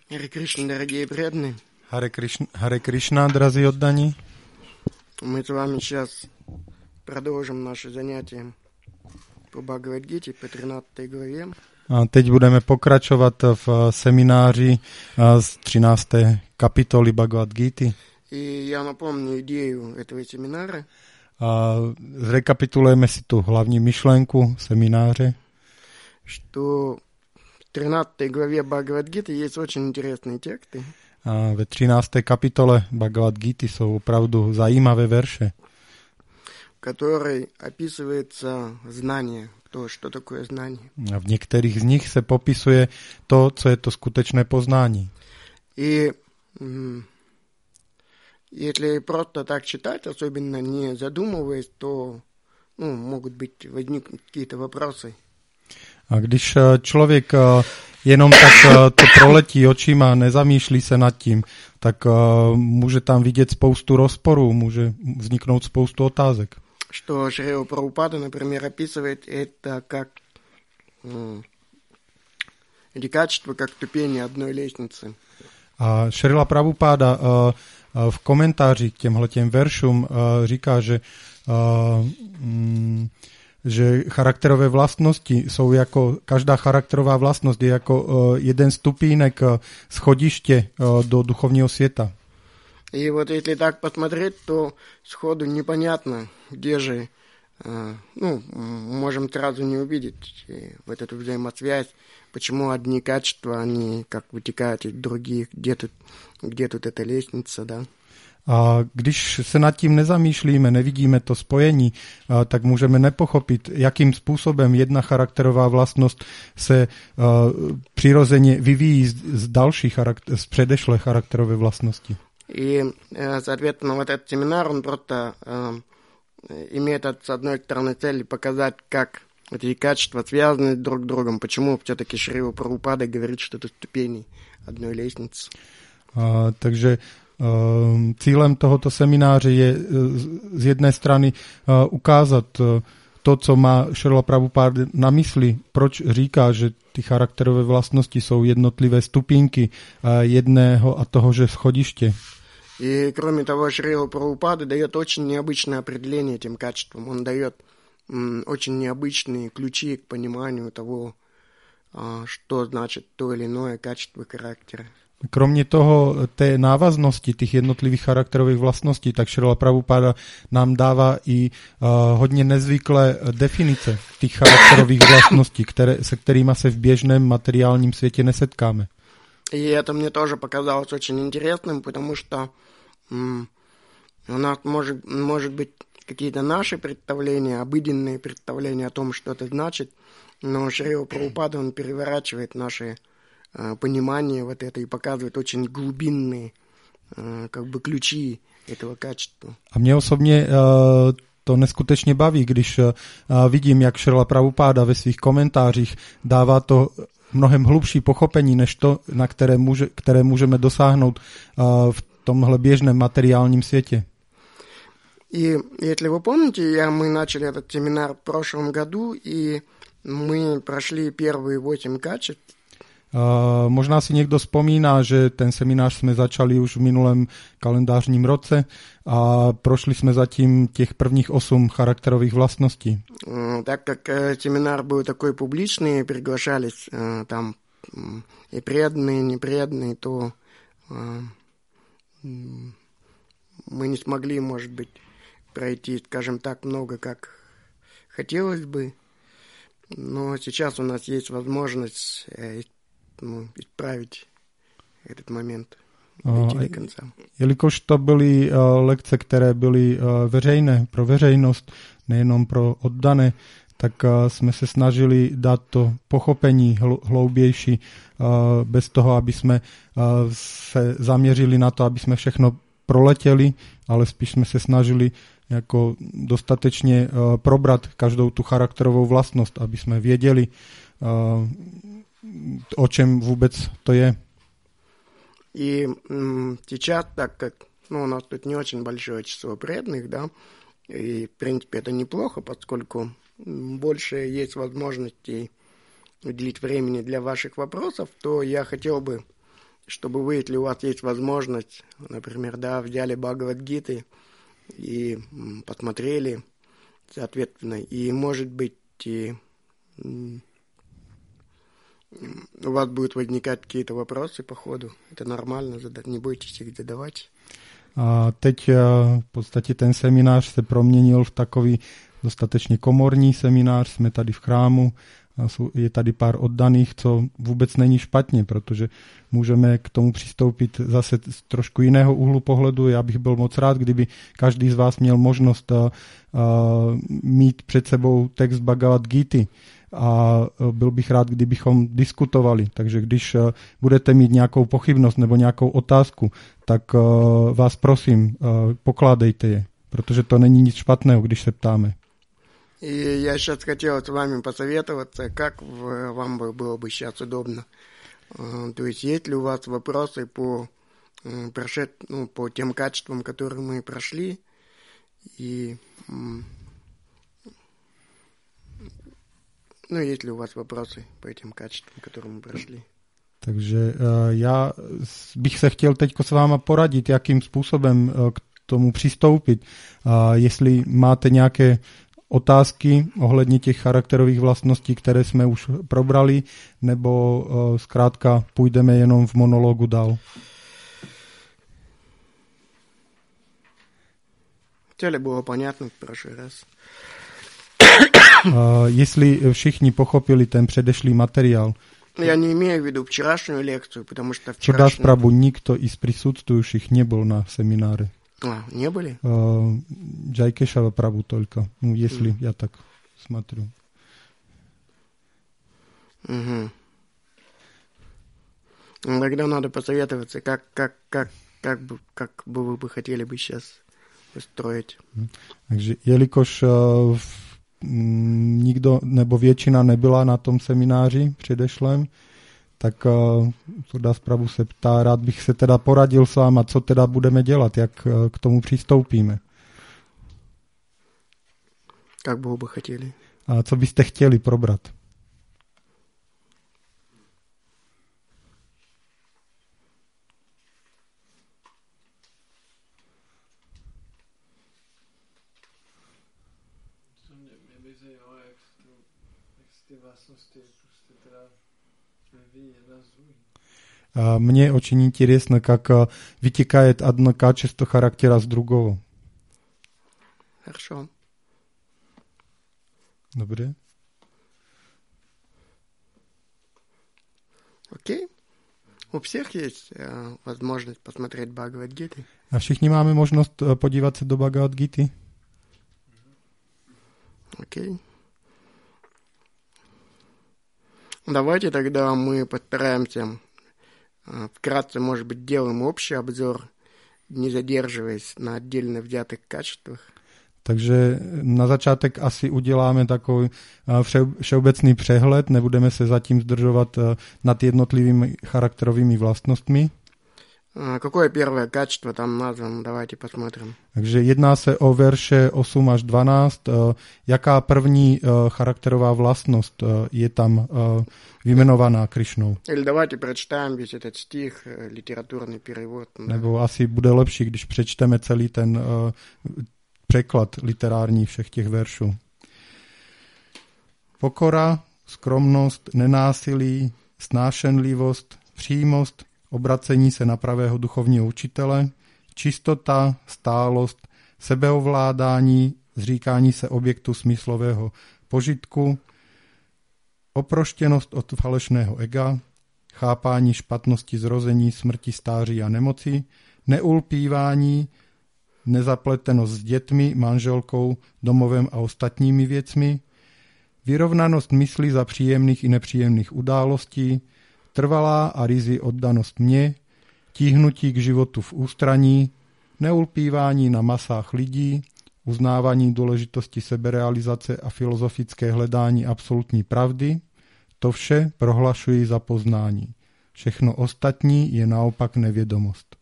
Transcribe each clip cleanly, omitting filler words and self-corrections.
Харе Кришна, дорогие преданные. Харе Кришна, дразí oddaní. Мы с вами сейчас продолжим наши занятия по Бхагавад-гите, по 13 главе. A teď budeme pokračovat v semináři z 13. kapitoly Bhagavad-gity. И я напомню идею этого семинара. A zrekapitulujeme si tu hlavní myšlenku semináře, что в 13 главе Бхагавад-гиты есть очень интересные тексты. A ve 13. kapitole Bhagavad-gity jsou opravdu zajímavé verše, в которой описывается знание, то, что такое знание. A v některých z nich se popisuje to, co je to skutečné poznání. И если просто так читать, особенно не задумываясь, то могут быть возникнуть какие-то вопросы. A když člověk jenom tak to proletí očima, nezamýšlí se nad tím, tak může tam vidět spoustu rozporů, může vzniknout spoustu otázek. Что Шрила Прабхупада, например, описывает это как эти качества, как ступени одной лестницы. A Šrila Prabhupáda v komentáři k těmhletěm veršům říká, že charakterové vlastnosti jsou jako, každá charakterová vlastnost je jako jeden stupínek schodiště do duchovního světa. И вот если так посмотреть, то сходу непонятно, где же, можем сразу не увидеть вот эту взаимосвязь, почему одни качества, они как вытекают из других, где тут эта лестница, да. A když se nad tím nezamýšlíme, nevidíme to spojení, tak můžeme nepochopit, jakým způsobem jedna charakterová vlastnost se přirozeně vyvíjí z předešlé charakterové vlastnosti. И, соответственно, вот этот семинар, он просто имеет, с одной стороны, цель показать, как эти качества связаны друг с другом, почему все-таки Шрила Прабхупада говорит, что это ступени одной лестницы. Takže cílem tohoto semináře je z jedné strany ukázat to, co má Šrila Prabhupáda na mysli, proč říká, že ty charakterové vlastnosti jsou jednotlivé stupínky jedného a tohože schodiště. И, кроме того, Шрила Прабхупада дает очень необычное определение этим качествам. Он дает очень необычные ключи к пониманию того, что значит то или иное качество характера. Kromě toho, té návaznosti těch jednotlivých charakterových vlastností, tak Šrila Prabhupáda nám dává i hodně nezvyklé definice těch charakterových vlastností, se kterými se v běžném materiálním světě nesetkáme. И это мне тоже показалось очень интересным, потому что у нас может быть какие-то наши представления, обыденные представления о том, что это значит, но Шрила Прабхупада, он переворачивает наши понимание вот это и показывает очень глубинные ключи этого качества. A mě osobně to neskutečně baví, když vidím, jak Šrila Prabhupáda ve svých komentářích dává to mnohem hlubší pochopení, než to, na které můžeme dosáhnout v tomhle běžném materiálním světě. И если вы помните, мы начали этот семинар в прошлом году, и мы прошли первые 8 качеств. Možná si někdo vzpomíná, že ten seminář jsme začali už v minulém kalendářním roce a prošli jsme zatím těch prvních 8 charakterových vlastností. Так как семинар был такой публичный, приглашались там и преданные, и непреданные, то мы не смогли, может быть, пройти, скажем так, много, как хотелось бы. Но сейчас у нас есть возможность исправить этот момент до конца. Jelikož to byly lekce, které byly veřejné pro veřejnost, nejenom pro oddané, tak jsme se snažili dát to pochopení hloubější, bez toho, aby jsme se zaměřili na to, aby jsme všechno proletěli, ale spíš jsme se snažili jako dostatečně probrat každou tu charakterovou vlastnost, aby jsme věděli, o čem vůbec to je. И сейчас, так как у нас тут не очень большое число преданных, да, и, в принципе, это неплохо, поскольку больше есть возможностей уделить времени для ваших вопросов, то я хотел бы чтобы выявить, ли у вас есть возможность, например, да, взяли Бхагавад-гиты и посмотрели, соответственно, и, может быть, у вас будут возникать какие-то вопросы по ходу. Это нормально, не бойтесь их задавать. A teď v podstatě ten seminář se proměnil v takový dostatečně komorní seminář. Jsme tady v chrámu, je tady pár oddaných, co vůbec není špatně, protože můžeme k tomu přistoupit zase z trošku jiného úhlu pohledu. Já bych byl moc rád, kdyby každý z vás měl možnost mít před sebou text Bhagavad Gity. A byl bych rád, kdybychom diskutovali. Takže když budete mít nějakou pochybnost nebo nějakou otázku, tak vás prosím, pokládejte je, protože to není nic špatného, když se ptáme. И я сейчас хотел с вами посоветоваться, как вам было бы сейчас удобно. То есть ли у вас вопросы по тем качествам, которые мы прошли, и есть ли у вас вопросы по этим качествам, которые мы pрошli? Takže já bych se chtěl teď s váma poradit, jakým způsobem k tomu přistoupit. Jestli máte nějaké otázky ohledně těch charakterových vlastností, které jsme už probrali, nebo zkrátka půjdeme jenom v monologu dál. Celé bylo понятно v прошлый раз. Jestli všichni pochopili ten předešlý materiál. Já neimею v виду вчерашнюю лекцию, потому что Čudas Prabhu, nikto i z присутствующих nebyl na semináře. Не были? Джайкешава Прабhu только, если я так смотрю. Угу. Тогда надо посоветоваться, как бы вы хотели бы сейчас устроить. Takže jelikož nikdo nebo většina nebyla na tom semináři předešlém, tak Čudas Prabhu se ptá, rád bych se teda poradil s váma, co teda budeme dělat, jak k tomu přistoupíme. Jak by chtěli? A co byste chtěli probrat? Мне очень интересно, как вытекает одно качество характера с другого. Хорошо. Добре. Окей. У всех есть возможность посмотреть Бхагавад-гиты. A všichni máme možnost podívat se do Bhagavad-gity? Окей. Давайте тогда мы постараемся вкратце, может быть, делаем общий обзор, не задерживаясь на отдельно взятых качествах. Takže na začátek asi uděláme takový všeobecný přehled, nebudeme se zatím zdržovat nad jednotlivými charakterovými vlastnostmi. Какое первое качество там названо? Давайте посмотрим. Takže jedná se o verše 8 až 12. Jaká první charakterová vlastnost je tam vyjmenovaná Krišnou? Или давайте прочитаем весь этот стих, литературный перевод. Nebo asi bude lepší, když přečteme celý ten překlad literární všech těch veršů. Pokora, skromnost, nenásilí, snášenlivost, přímost, obracení se na pravého duchovního učitele, čistota, stálost, sebeovládání, zříkání se objektu smyslového požitku, oproštěnost od falešného ega, chápání špatnosti zrození, smrti, stáří a nemoci, neulpívání, nezapletenost s dětmi, manželkou, domovem a ostatními věcmi, vyrovnanost mysli za příjemných i nepříjemných událostí, trvalá a ryzí oddanost mě, tíhnutí k životu v ústraní, neulpívání na masách lidí, uznávání důležitosti seberealizace a filozofické hledání absolutní pravdy, to vše prohlašuji za poznání. Všechno ostatní je naopak nevědomost.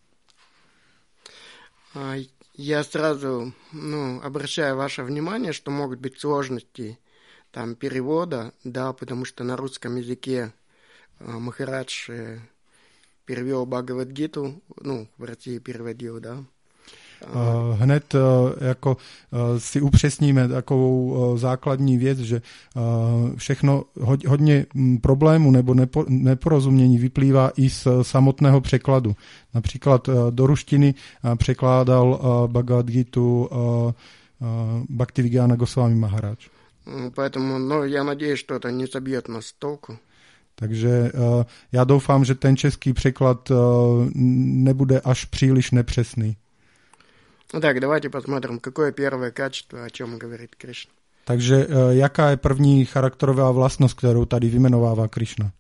Я сразу обращаю ваше внимание, что могут быть сложности там перевода, да, потому что на русском языке Махарадж перевел Бхагавад-гиту, в России переводил, да. Hned jako si upřesníme takovou základní věc, že všechno, hodně problémů nebo neporozumění vyplývá i z samotného překladu. Například do ruštiny překládal Bhagavad-gitu Bhaktivedanta Goswami Maharaj. Поэтому, я надеюсь, что это не собьет нас с толку. Takže já doufám, že ten český překlad nebude až příliš nepřesný. Так, давайте посмотрим, какое первое качество, о чем говорит Кришна. Takže jaká je první charakterová vlastnost, kterou tady vymenovává Krishna?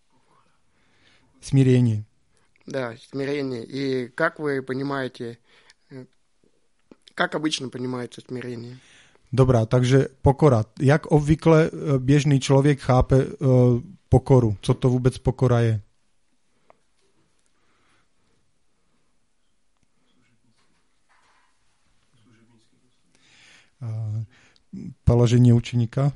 Smíření. Да, смирение. И как вы понимаете, как обычно понимается смирение? Dobrá, takže pokora. Jak obvykle běžný člověk chápe pokoru? Co to vůbec pokora je? Положение ученика.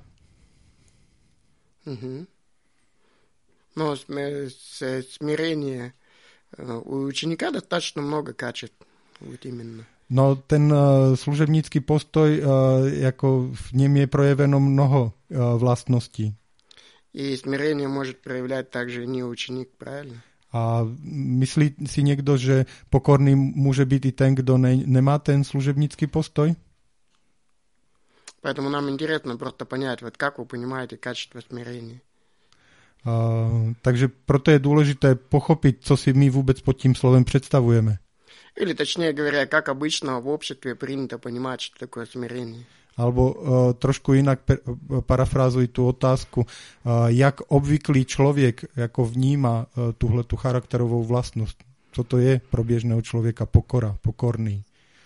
Угу. Но смирение у ученика достаточно много качеств. Вот именно. No ten služebnický postoj, jako v něm je projeveno mnoho vlastností. И смирение может проявлять также не ученик, правильно? A myslí si někdo, že pokorný může být i ten, kdo nemá ten služebnický postoj? Поэтому нам интересно просто понять, вот как вы понимаете качество смирения. Takže proto je důležité pochopit, co si my vůbec pod tím slovem představujeme. Или точнее говоря, как обычно в обществе принято понимать, что такое смирение. Alebo trošku jinak parafrázuji tu otázku, jak obvyklý člověk jako vnímá tuhletu charakterovou vlastnost. Co to je pro běžného člověka pokora, pokorný?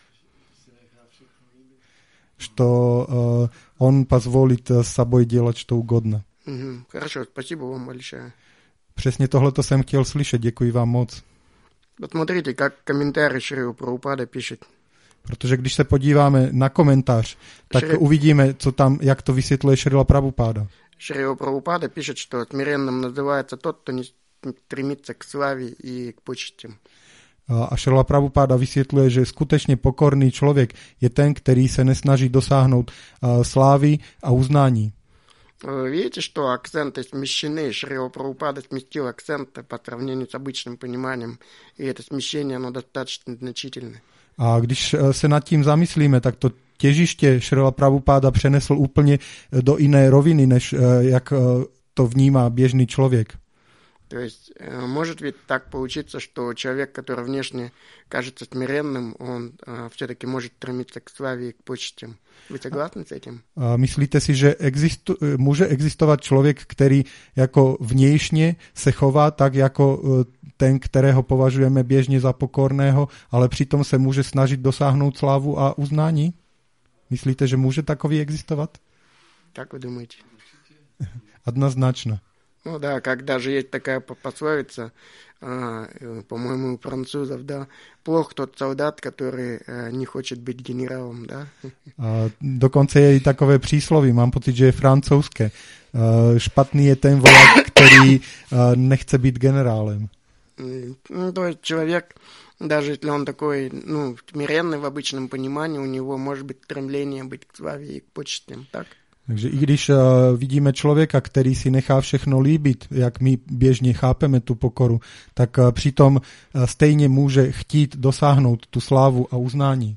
Что он позволит с собой делать что угодно. Хорошо, спасибо вам большое. Přesně tohleto jsem chtěl slyšet, děkuji vám moc. Посмотрите, как комментарий Шрила Прабхупада пишет. Protože když se podíváme na komentář, tak uvidíme, co tam, jak to vysvětluje Šrila Prabhupáda. Шрила Прабхупада пишет, что смиренным называется тот, кто не стремится к славе и к почестям. A Šrila Prabhupáda vysvětluje, že skutečně pokorný člověk je ten, který se nesnaží dosáhnout slávy a uznání. Видите, что акценты смещены. Шрила Прабхупада сместил акценты по сравнению с обычным пониманием, и это смещение, оно достаточно значительное. A když se nad tím zamyslíme, tak to těžiště Šrila Prabhupáda přenesl úplně do jiné roviny, než jak to vnímá běžný člověk. То есть может ведь так получиться, что человек, который внешне кажется смиренным, он все-таки может стремиться к славе и к почестям. Вы согласны с этим? Myslíte si, že může existovat člověk, který jako vnějšně se chová tak jako ten, kterého považujeme běžně za pokorného, ale přitom se může snažit dosáhnout slávu a uznání? Myslíte, že může takový existovat? Как вы думаете? Однозначно. Ну да, как даже есть такая пословица, по-моему, у французов, да, плох тот солдат, который не хочет být генералом, да? Dokonce je i takové přísloví, mám pocit, že je francouzské. Špatný je ten voják, který nechce být generálem. То есть человек, даже если он такой, смиренный в обычном понимании, у него может быть стремление быть к славе и к почестям, так? Takže i když vidíme člověka, který si nechá všechno líbit, jak my běžně chápeme tu pokoru, tak přitom stejně může chtít dosáhnout tu slávu a uznání.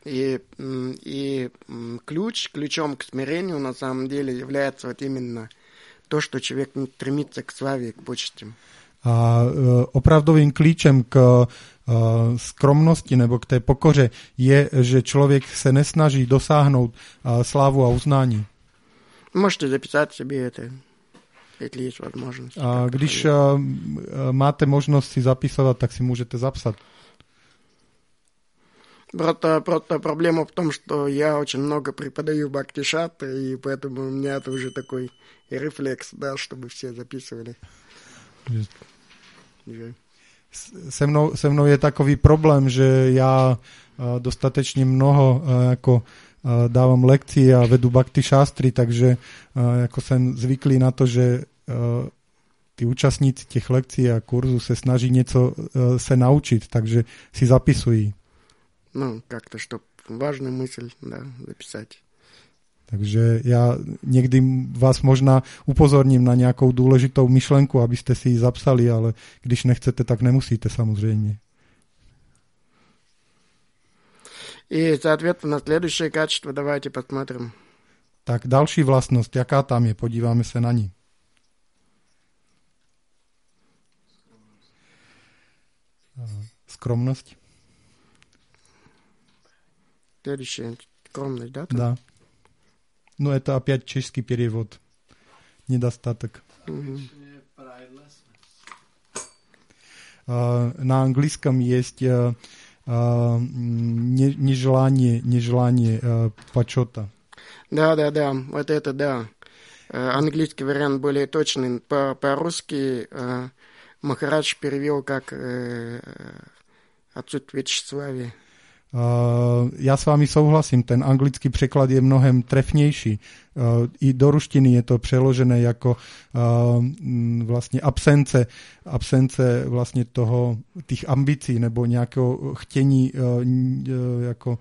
И ключом к смирению на самом деле является вот именно то, что человек не стремится к славе и к почестям. A opravdovým klíčem k skromnosti nebo k té pokoře je, že člověk se nesnaží dosáhnout slávu a uznání. Можете записать себе это, если есть возможность. A když máte možnost si zapisovat, tak si můžete zapsat. Просто проблема в том, что я очень много преподаю бхакти-шат, и поэтому у меня это уже такой рефлекс, да, чтобы все записывали. Se mnou je takový problém, že já dostatečně mnoho jako dávám lekcie a vedu bhakti šástry, takže jako jsem zvyklý na to, že ty účastníci těch lekcí a kurzu se snaží něco se naučit, takže si zapisují. Ну, как-то, чтобы важную мысль, да, записать. Takže já někdy vás možná upozorním na nějakou důležitou myšlenku, abyste si ji zapsali, ale když nechcete, tak nemusíte samozřejmě. И, соответственно, следующее качество давайте посмотрим. Tak další vlastnost, jaká tam je, podíváme se na ní. Скромность. Следующее, скромность, да? Да. Ну, это опять чешский перевод. Недостаток. Угу. На английском есть нежелание почета. Да, вот это да. Английский вариант более точный. По-русски Махарадж перевел как отсутствие тщеславия. Já s vámi souhlasím, ten anglický překlad je mnohem trefnější. I do ruštiny je to přeložené jako vlastně absence vlastně toho, těch ambicí nebo nějakého chtění jako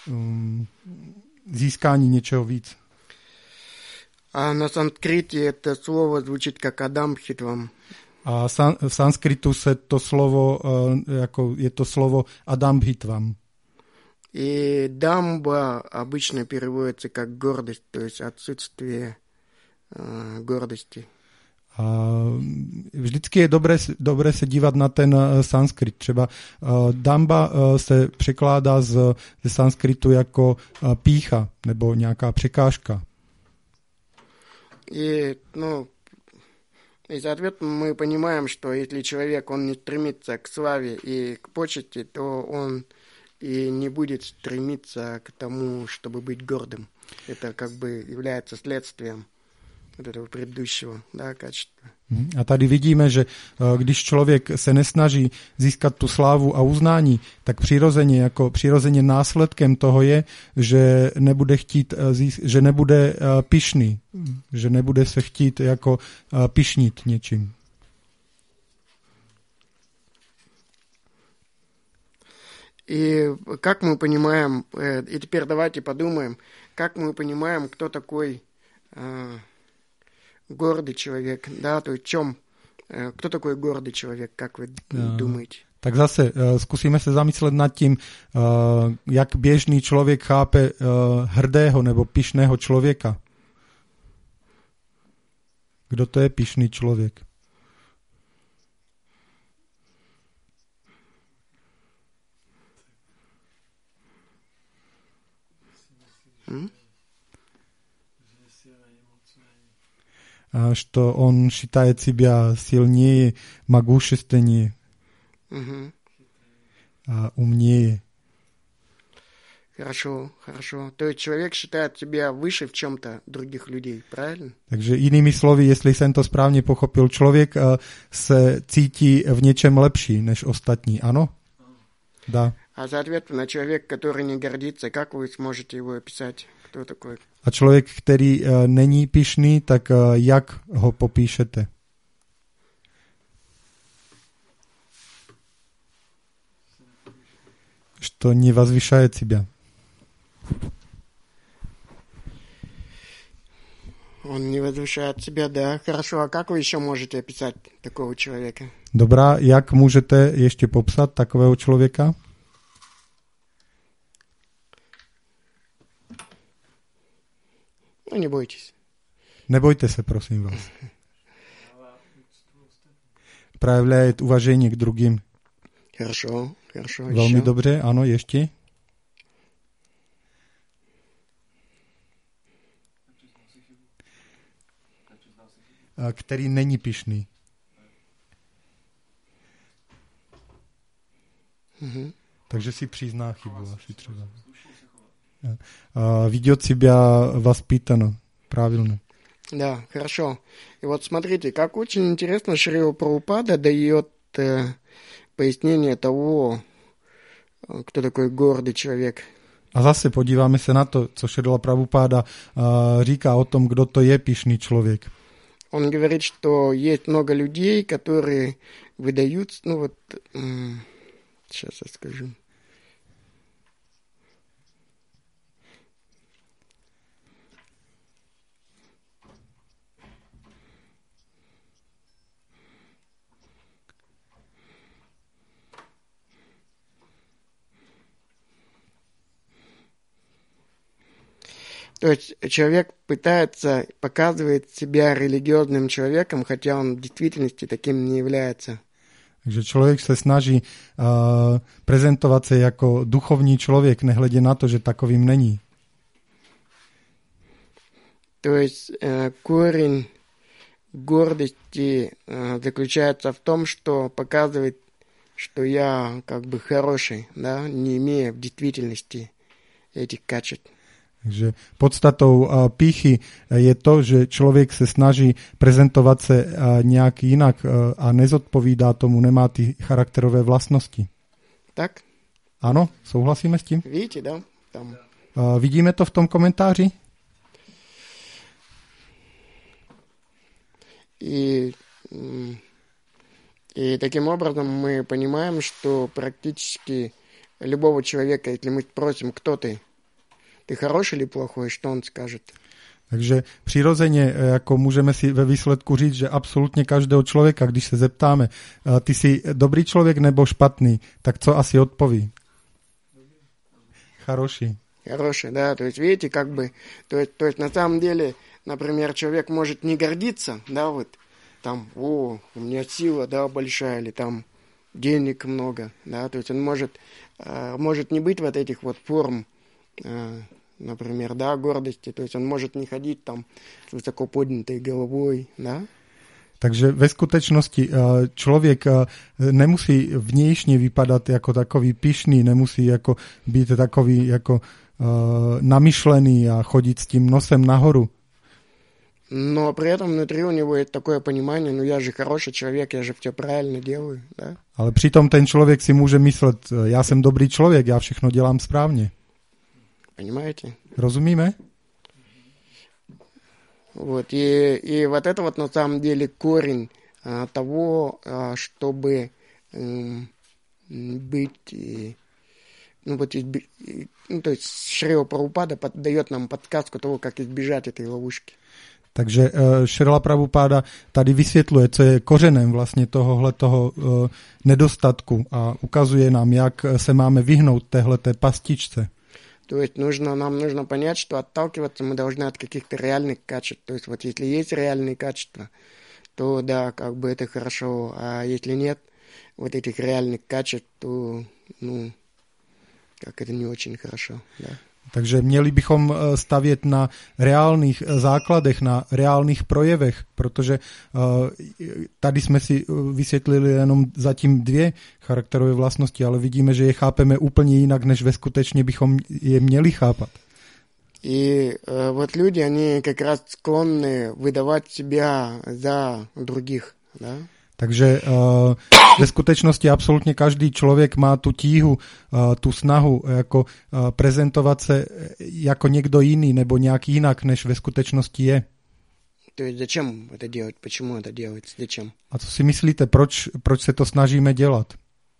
získání něčeho víc. А на санскрите это слово звучит как Адамбхитвам. A v sanskritu se to slovo, jako je to slovo Adambhitvam. И дамба обычно переводится как гордость, то есть отсутствие гордости. Vždycky je dobré se dívat na ten sanskrit. Třeba damba se překládá ze sanskritu jako pýcha nebo nějaká překážka. И соответственно, мы понимаем, что если человек, он не стремится к славе и к почести, то он и не будет стремиться к тому, чтобы быть гордым. Это как бы является следствием вот этого предыдущего, да, качества. A tady vidíme, že když člověk se nesnaží získat tu slávu a uznání, tak přirozeně následkem toho je, že nebude chtít, že nebude pyšný, že nebude se chtít jako pyšnit něčím. И как мы понимаем, и теперь давайте подумаем, как мы понимаем, кто такой гордый человек, да, то есть кто такой гордый человек, как вы думаете? Tak zase zkusíme se zamyslet nad tím, jak běžný člověk chápe hrdého nebo pyšného člověka. Kdo to je pyšný člověk? Что он считает себя сильнее, могущественнее, умнее. Хорошо. То есть человек считает себя выше в чем-то других людей, правильно? Takže jinými slovy, jestli jsem to správně pochopil, člověk se cítí v něčem lepší než ostatní, ano? Да. А соответственно, человек, который не гордится, как вы сможете его описать? Кто такой? A člověk, který není pyšný, tak jak ho popíšete? Что не возвышает себя. Он не возвышает себя, да. Хорошо, а как вы еще можете описать такого человека? Dobrá, jak můžete ještě popsat takového člověka? Ну, не бойтесь. Nebojte se, prosím vás. Проявляет уважение к другим. Хорошо. Velmi Еще. dobře, ano, ještě. Který není pyšný. Takže si přizná chybu asi třeba. Ведет себя воспитанно, правильно. Да, хорошо. И вот смотрите, как очень интересно Шрила Прабхупада дает пояснение того, кто такой гордый человек. A zase podíváme se na to, co Šrila Prabhupáda říká o tom, kdo to je pyšný člověk. Он говорит, что есть много людей, которые выдают, сейчас я скажу. То есть человек пытается показывать себя религиозным человеком, хотя он в действительности таким не является. Takže člověk se snaží prezentovat se jako duchovní člověk, nehledě na to, že takovým není. То есть корень гордости заключается в том, что показывает, что я как бы хороший, да, не имея в действительности этих качеств. Takže podstatou pýchy je to, že člověk se snaží prezentovat se nějak jinak a nezodpovídá tomu, nemá ty charakterové vlastnosti. Tak? Ano, souhlasíme s tím? Vidíte, да? Tam. Vidíme to v tom komentáři? И таким образом мы понимаем, что практически любого человека, если мы спросим, кто ты хороший или плохой, что он скажет? Takže přirozeně jako můžeme si ve výsledku říct, že absolutně každého člověka, když se zeptáme, ty jsi dobrý člověk nebo špatný, tak co asi odpoví? Хороший. Хороший, да, то есть видите, как бы, то есть на самом деле, например, человек может не гордиться, да, вот, там, у меня сила, да, большая, или там денег много, да, то есть он может не быть вот этих вот форм, например, да, гордости, то есть он может не ходить там с высоко поднятой головой, да. Takže ve skutečnosti člověk nemusí vnějšně vypadat jako takový pyšný, nemusí jako být takový jako namyšlený a chodit s tím nosem nahoru. Но при этом внутри у него есть такое понимание, ну я же хороший человек, я же все правильно делаю, да. Ale přitom ten člověk si může myslet, já jsem dobrý člověk, já všechno dělám správně. Понимаете? Rozumíme? Вот, и вот это вот на самом деле корень того, чтобы быть, то есть Шрила Прабхупада дает нам подсказку того, как избежать этой ловушки. Takže Šrila Prabhupáda tady vysvětluje, co je kořenem vlastně tohohletoho nedostatku a ukazuje nám, jak se máme vyhnout téhleté pastičce. То есть нам нужно понять, что отталкиваться мы должны от каких-то реальных качеств. То есть вот если есть реальные качества, то да, как бы это хорошо. А если нет вот этих реальных качеств, то, как это не очень хорошо, да. Takže měli bychom stavět na reálných základech, na reálných projevech, protože tady jsme si vysvětlili jenom zatím 2 charakterové vlastnosti, ale vidíme, že je chápeme úplně jinak, než ve skutečně bychom je měli chápat. И вот люди, они как раз склонны выдавать себя за других, да. Takže ve skutečnosti absolutně každý člověk má tu tíhu, tu snahu jako prezentovat se jako někdo jiný nebo nějak jinak, než ve skutečnosti je. То есть зачем это делать? Почему это делается? Зачем? A co si myslíte, proč se to snažíme dělat?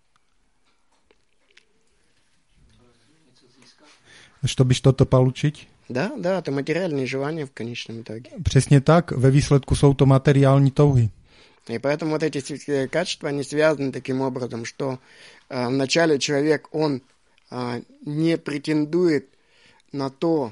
Чтобы что-то получить? Да, это материальные желания в конечном итоге. Přesně tak, ve výsledku jsou to materiální touhy. И поэтому вот эти качества, они связаны таким образом, что вначале человек, он не претендует на то,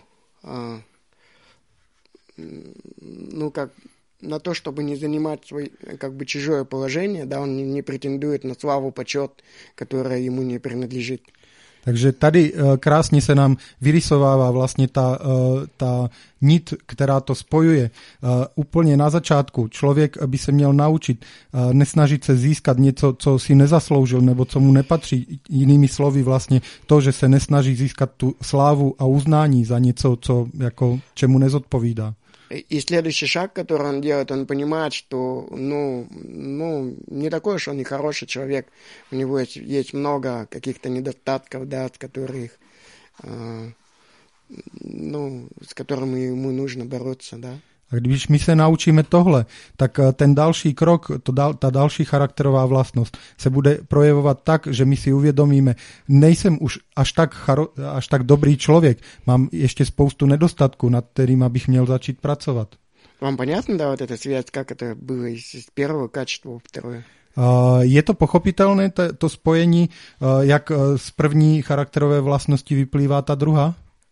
на то, чтобы не занимать чужое положение, да, он не претендует на славу, почет, которая ему не принадлежит. Takže tady krásně se nám vyrysovává vlastně ta nit, která to spojuje. Úplně na začátku člověk by se měl naučit nesnažit se získat něco, co si nezasloužil nebo co mu nepatří. Jinými slovy vlastně to, že se nesnaží získat tu slávu a uznání za něco, co jako čemu nezodpovídá. И следующий шаг, который он делает, он понимает, что, не такой уж он и хороший человек. У него есть много каких-то недостатков, да, с которыми ему нужно бороться, да. A když my se naučíme tohle, tak ten další krok, ta další charakterová vlastnost se bude projevovat tak, že my si uvědomíme, nejsem už až tak dobrý člověk, mám ještě spoustu nedostatků, nad kterými bych měl začít pracovat. Вам понятно, да, вот эта связь, как это было из первого качества во второе? Je to pochopitelné, to spojení, jak z první charakterové vlastnosti vyplývá ta druhá?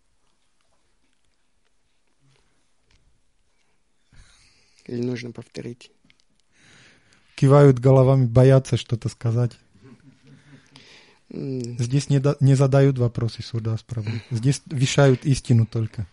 Или нужно повторить? Кивают головами, боятся что-то сказать. Здесь не задают вопросы суда справа. Здесь вешают истину только.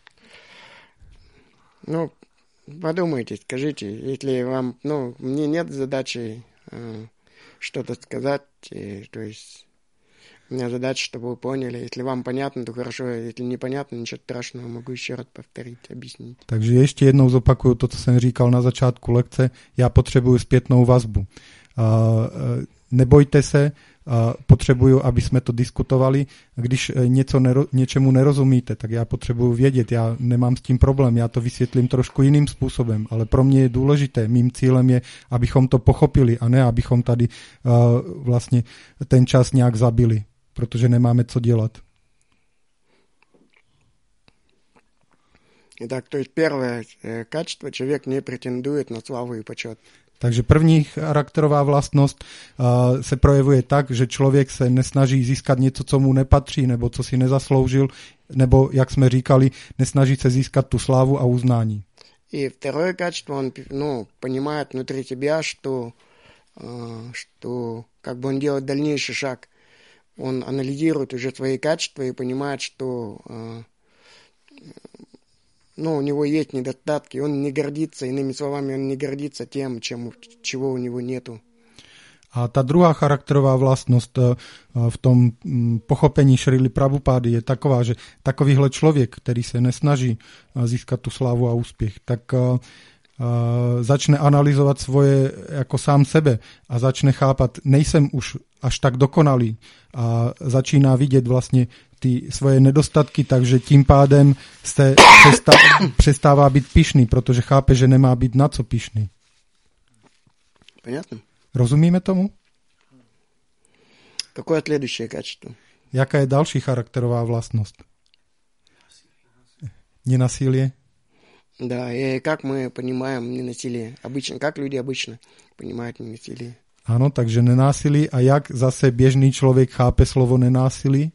Ну, подумайте, скажите, если вам, мне нет задачи что-то сказать, то есть у меня задача, чтобы вы поняли. Если вам понятно, то хорошо, если непонятно, ничего страшного, могу еще раз повторить, объяснить. Takže ještě jednou zopakuju to, co jsem říkal na začátku lekce. Já potřebuju zpětnou vazbu. Nebojte se, potřebuju, aby jsme to diskutovali. Když něčemu nerozumíte, tak já potřebuju vědět. Já nemám s tím problém, já to vysvětlím trošku jiným způsobem, ale pro mě je důležité. Mým cílem je, abychom to pochopili a ne, abychom tady vlastně ten čas nějak zabili, protože nemáme co dělat. Итак, то есть первое качество, человек не претендует на славу и почет. Takže první charakterová vlastnost se projevuje tak, že člověk se nesnaží získat něco, co mu nepatří, nebo co si nezasloužil, nebo, jak jsme říkali, nesnaží se získat tu slávu a uznání. И второе качество, он понимает внутри себя, что как бы он делает дальнейший шаг. Он анализирует уже свои качества и понимает, что у него есть недостатки, он не гордится, иными словами, он не гордится тем, чего у него нету. A ta druhá charakterová vlastnost v tom pochopení Šrily Prabhupády je taková, že takovýhle člověk, který se nesnaží získat tu slávu a úspěch, tak začne analyzovat svoje jako sám sebe a začne chápat, nejsem už až tak dokonalý a začíná vidět vlastně ty svoje nedostatky, takže tím pádem se přestává být pyšný, protože chápe, že nemá být na co pyšný. Понятно? Rozumíme tomu? Какое следующее качество? Jaká je další charakterová vlastnost? Ненасилие. Да, и как мы понимаем ненасилие? Обычно, как люди обычно понимают ненасилие? Ano, takže nenásilí. A jak zase běžný člověk chápe slovo nenásilí?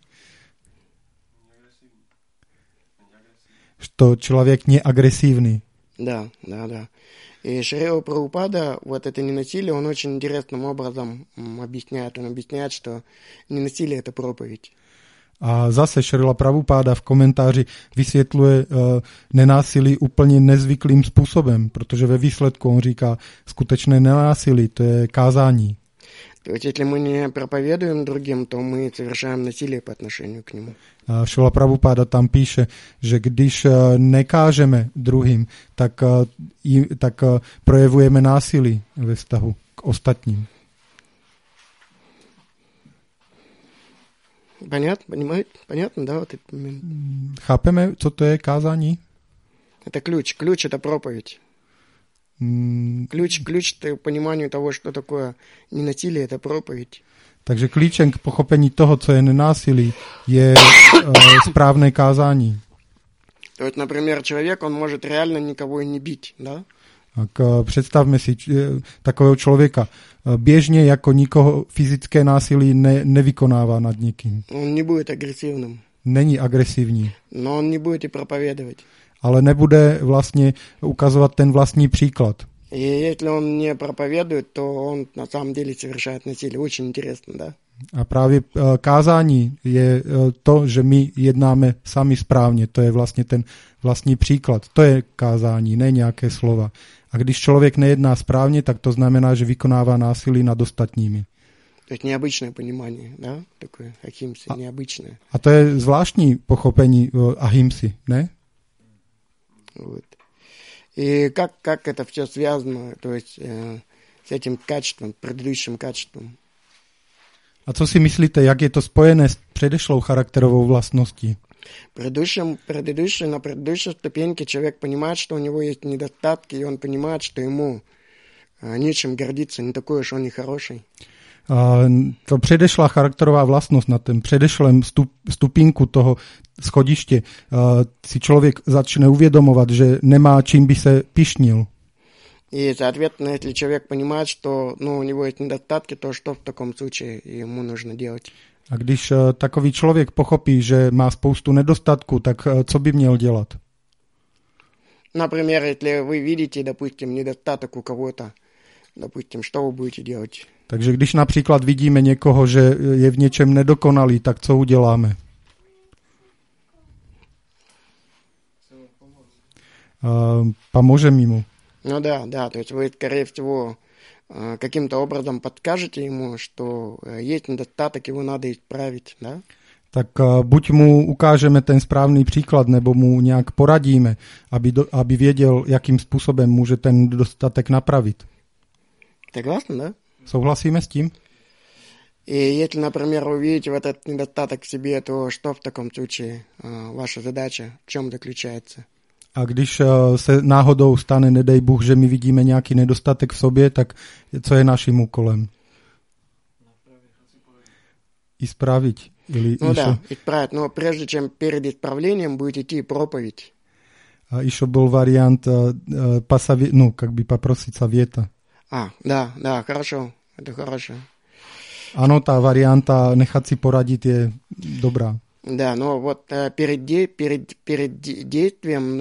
Что человек не агрессивный. Да. И Шрила Прабхупада, вот это ненасилие, он очень интересным образом объясняет. Он объясняет, что ненасилие – это проповедь. A zase Šrila Prabhupáda v komentáři vysvětluje nenásilí úplně nezvyklým způsobem, protože ve výsledku on říká, skutečné nenásilí, to je kázání. То есть, если мы не проповедуем другим, то мы совершаем насилие по отношению к нему. Šrila Prabhupáda tam píše, že když nekážeme druhým, tak projevujeme násilí ve vztahu k ostatním. Понятно, да, вот этот момент? Chápeme, co to je kázání? Это ключ это проповедь. Ключ к пониманию того, что такое ненасилие, это проповедь. Takže klíčem k pochopení toho, co je nenásilí, je správné kázání. То есть, например, человек, он может реально никого и не бить, да? Tak představme si takového člověka. Běžně jako nikoho fyzické násilí nevykonává nad nikým. Он не будет агрессивным. Není agresivní. Но он не будет и проповедовать. Ale nebude vlastně ukazovat ten vlastní příklad. И если он не проповедует, то он на самом деле совершает насилие. Очень интересно, да? A právě kázání je to, že my jednáme sami správně. To je vlastně ten vlastní příklad. To je kázání, ne nějaké slova. A když člověk nejedná správně, tak to znamená, že vykonává násilí nad ostatními. To je neobычné ponímání, да? Takové ahimsy, neobычné. A to je zvláštní pochopení ahimsy, ne? Вот. И как это все связано, то есть с этим качеством, предыдущим качеством? A co si myslíte, jak je to spojené s předešlou charakterovou vlastností? На предыдущей ступеньке человек понимает, что у него есть недостатки, и он понимает, что ему нечем гордиться, не такой уж он и хороший. To předešlá charakterová vlastnost na ten předešlém stupínku toho schodiště si člověk začne uvědomovat, že nemá čím by se pyšnil. И, соответственно, если человек понимает, что у него есть недостатки, то что в таком случае ему нужно делать? A když takový člověk pochopí, že má spoustu nedostatků, tak co by měl dělat? Например, если вы видите, допустим, недостаток у кого-то, допустим, что вы будете делать? Takže když například vidíme někoho, že je v něčem nedokonalý, tak co uděláme? Pomůžeme mu. Ну да, то есть вы, скорее всего, каким-то образом подскажете ему, что есть недостаток, его надо исправить, да? Tak buď mu ukážeme ten správný příklad, nebo mu nějak poradíme, aby věděl, jakým způsobem může ten nedostatek napravit. Согласны, да? Souhlasíme s tím? И если, например, вы видите в этот недостаток в себе, то что в таком случае ваша задача, в чем заключается? A když se náhodou stane, nedej Bůh, že my vidíme nějaký nedostatek v sobě, tak co je naším úkolem? Исправить. Да, исправить. Но прежде чем перед исправлением будет идти проповедь. A еще был вариант попросить совета. Да, хорошо. Это хорошо. Ano, ta varianta nechat si poradit je dobrá. Да, но вот перед действием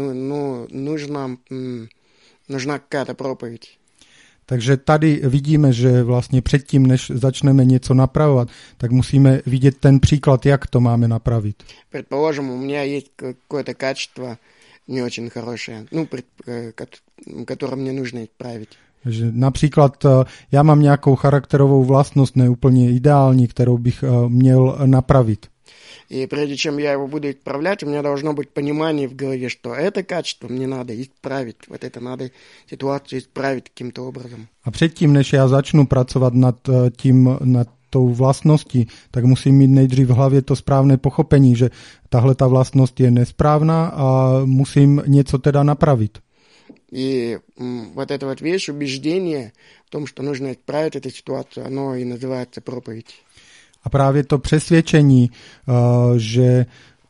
нужна какая-то проповедь. Takže tady vidíme, že vlastně předtím, než začneme něco napravovat, tak musíme vidět ten příklad, jak to máme napravit. Предположим, у меня есть какое-то качество не очень хорошее, которое мне нужно исправить. Že například já mám nějakou charakterovou vlastnost neúplně ideální, kterou bych měl napravit. И прежде чем я его буду исправлять, у меня должно быть понимание в голове, что это качество мне надо исправить. Вот это надо ситуацию исправить каким-то образом. A předtím, než já začnu pracovat nad tou vlastností, tak musím mít nejdřív v hlavě to správné pochopení, že tahle ta vlastnost je nesprávná a musím něco teda napravit. И вот эта вот вещь, убеждение в том, что нужно исправить эту ситуацию, оно и называется проповедь. A právě to přesvědčení, že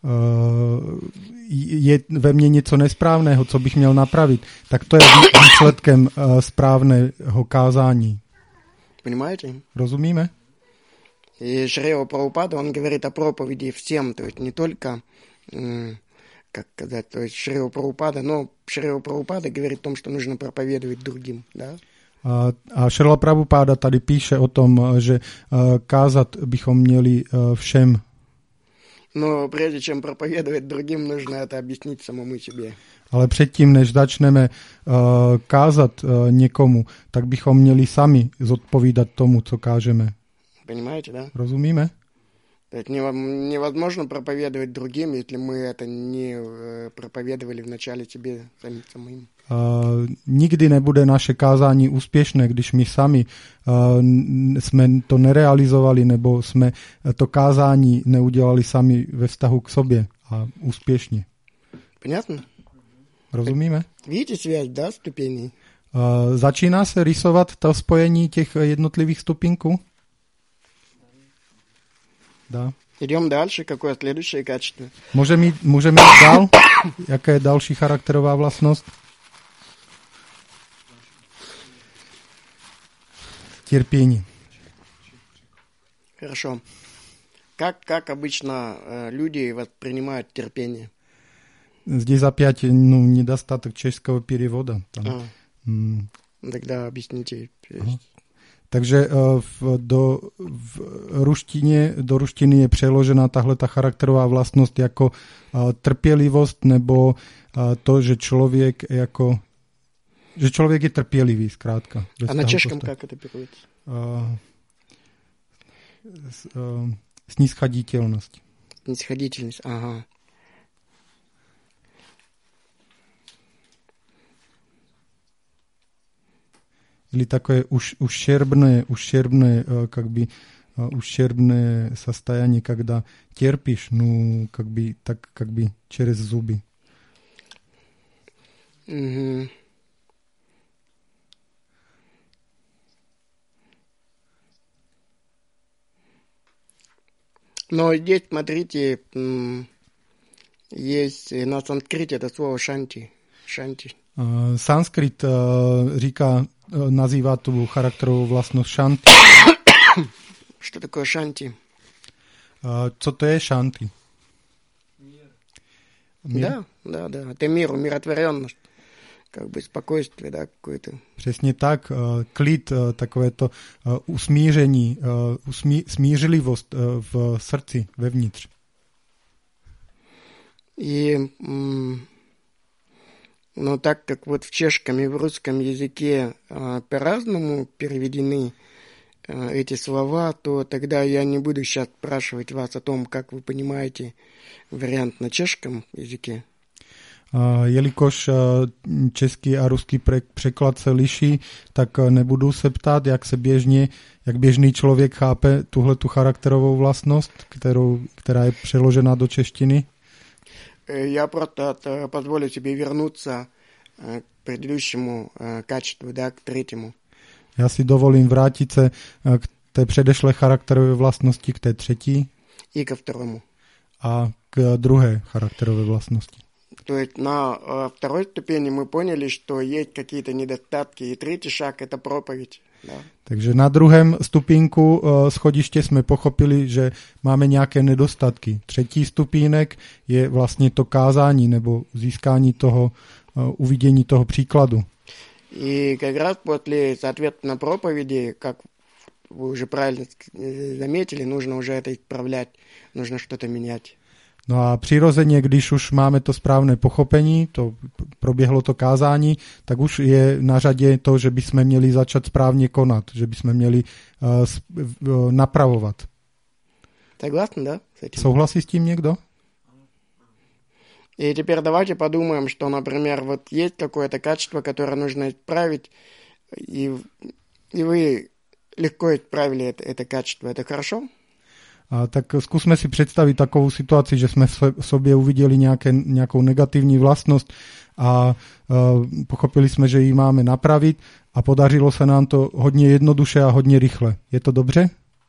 je ve mně něco nesprávného, co bych měl napravit, tak to je výsledkem správného kázání. Понимаете? Rozumíme? И Шрила Прабхупада, он говорит о проповеди всем, то есть не только, как сказать, то есть Шрила Прабхупада, но Шрила Прабхупада говорит о том, что нужно проповедовать другим, да? A Šrila Prabhupáda tady píše o tom, že kázat bychom měli všem. Но прежде чем проповедовать другим, нужно это объяснить самому себе. Ale předtím, než začneme kázat někomu, tak bychom měli sami zodpovídat tomu, co kážeme. Понимаете, да? Rozumíme? То есть невозможно проповедовать другим, если мы это не проповедовали вначале себе самим. Nikdy nebude naše kázání úspěšné, když my sami jsme to nerealizovali nebo jsme to kázání neudělali sami ve vztahu k sobě a úspěšně. Понятно? Rozumíme? Vidíte связь, да, ступеней? Začíná se rysovat to spojení těch jednotlivých stupínků? Да. Идем дальше. Какое следующее качество? Můžeme jít dál? Jaká je další charakterová vlastnost? Терпение. Хорошо. Как обычно люди воспринимают терпение? Здесь опять недостаток чешского перевода. Тогда объясните. Takže do ruštiny je přeložena tahle ta charakterová vlastnost jako trpělivost nebo to, že člověk je trpělivý, zkrátka. A na českém jak to přeloží? Снисходительность. Снисходительность, ага. Или такое ущербное как бы ущербное состояние, когда терпишь, ну, как бы через зубы. Мгм. Но здесь, смотрите, есть на санскрите это слово шанти. Шанти. Sanskrit nazývá tu charakterovou vlastnosť šanti. Что такое шанти? Co to je šanti? Да. Это мир, умиротворенность. Как бы спокойствие, да, какое-то. Přesně tak, klid, takové to usmíření, smířlivost v srdci, vevnitř. И, но так как вот в чешском и в русском языке по-разному переведены эти слова, то тогда я не буду сейчас спрашивать вас о том, как вы понимаете вариант на češském языке. Jelikož český a ruský překlad se liší, tak nebudu se ptát, jak běžný člověk chápe tuhletu charakterovou vlastnost, která je přeložena do češtiny. Я просто позволю себе вернуться к предыдущему качеству, да, к третьему. Já si dovolím vrátit se k té předešlé charakterové vlastnosti, k té třetí. И ко второму. A k druhé charakterové vlastnosti. То есть на второй ступени мы поняли, что есть какие-то недостатки, и третий шаг – это проповедь. Да. Takže na druhém stupínku schodiště jsme pochopili, že máme nějaké nedostatky. Třetí stupínek je vlastně to kázání nebo získání toho, uvidění toho příkladu. И как раз после, соответственно, проповеди, как вы уже правильно заметили, нужно уже это исправлять, нужно что-то менять. No a přirozeně, když už máme to správné pochopení, proběhlo to kázání, tak už je na řadě to, že bychom měli začat správně konat, že bychom měli napravovat. Согласны, да? С этим? Souhlasí s tím někdo? И теперь давайте подумаем, что, например, вот есть какое-то качество, которое нужно исправить, и вы легко исправили это качество. Это хорошо? A tak zkusme si představit takovou situaci, že jsme v sobě uviděli nějakou negativní vlastnost a pochopili jsme, že ji máme napravit a podařilo se nám to hodně jednoduše a hodně rychle. Je to dobře?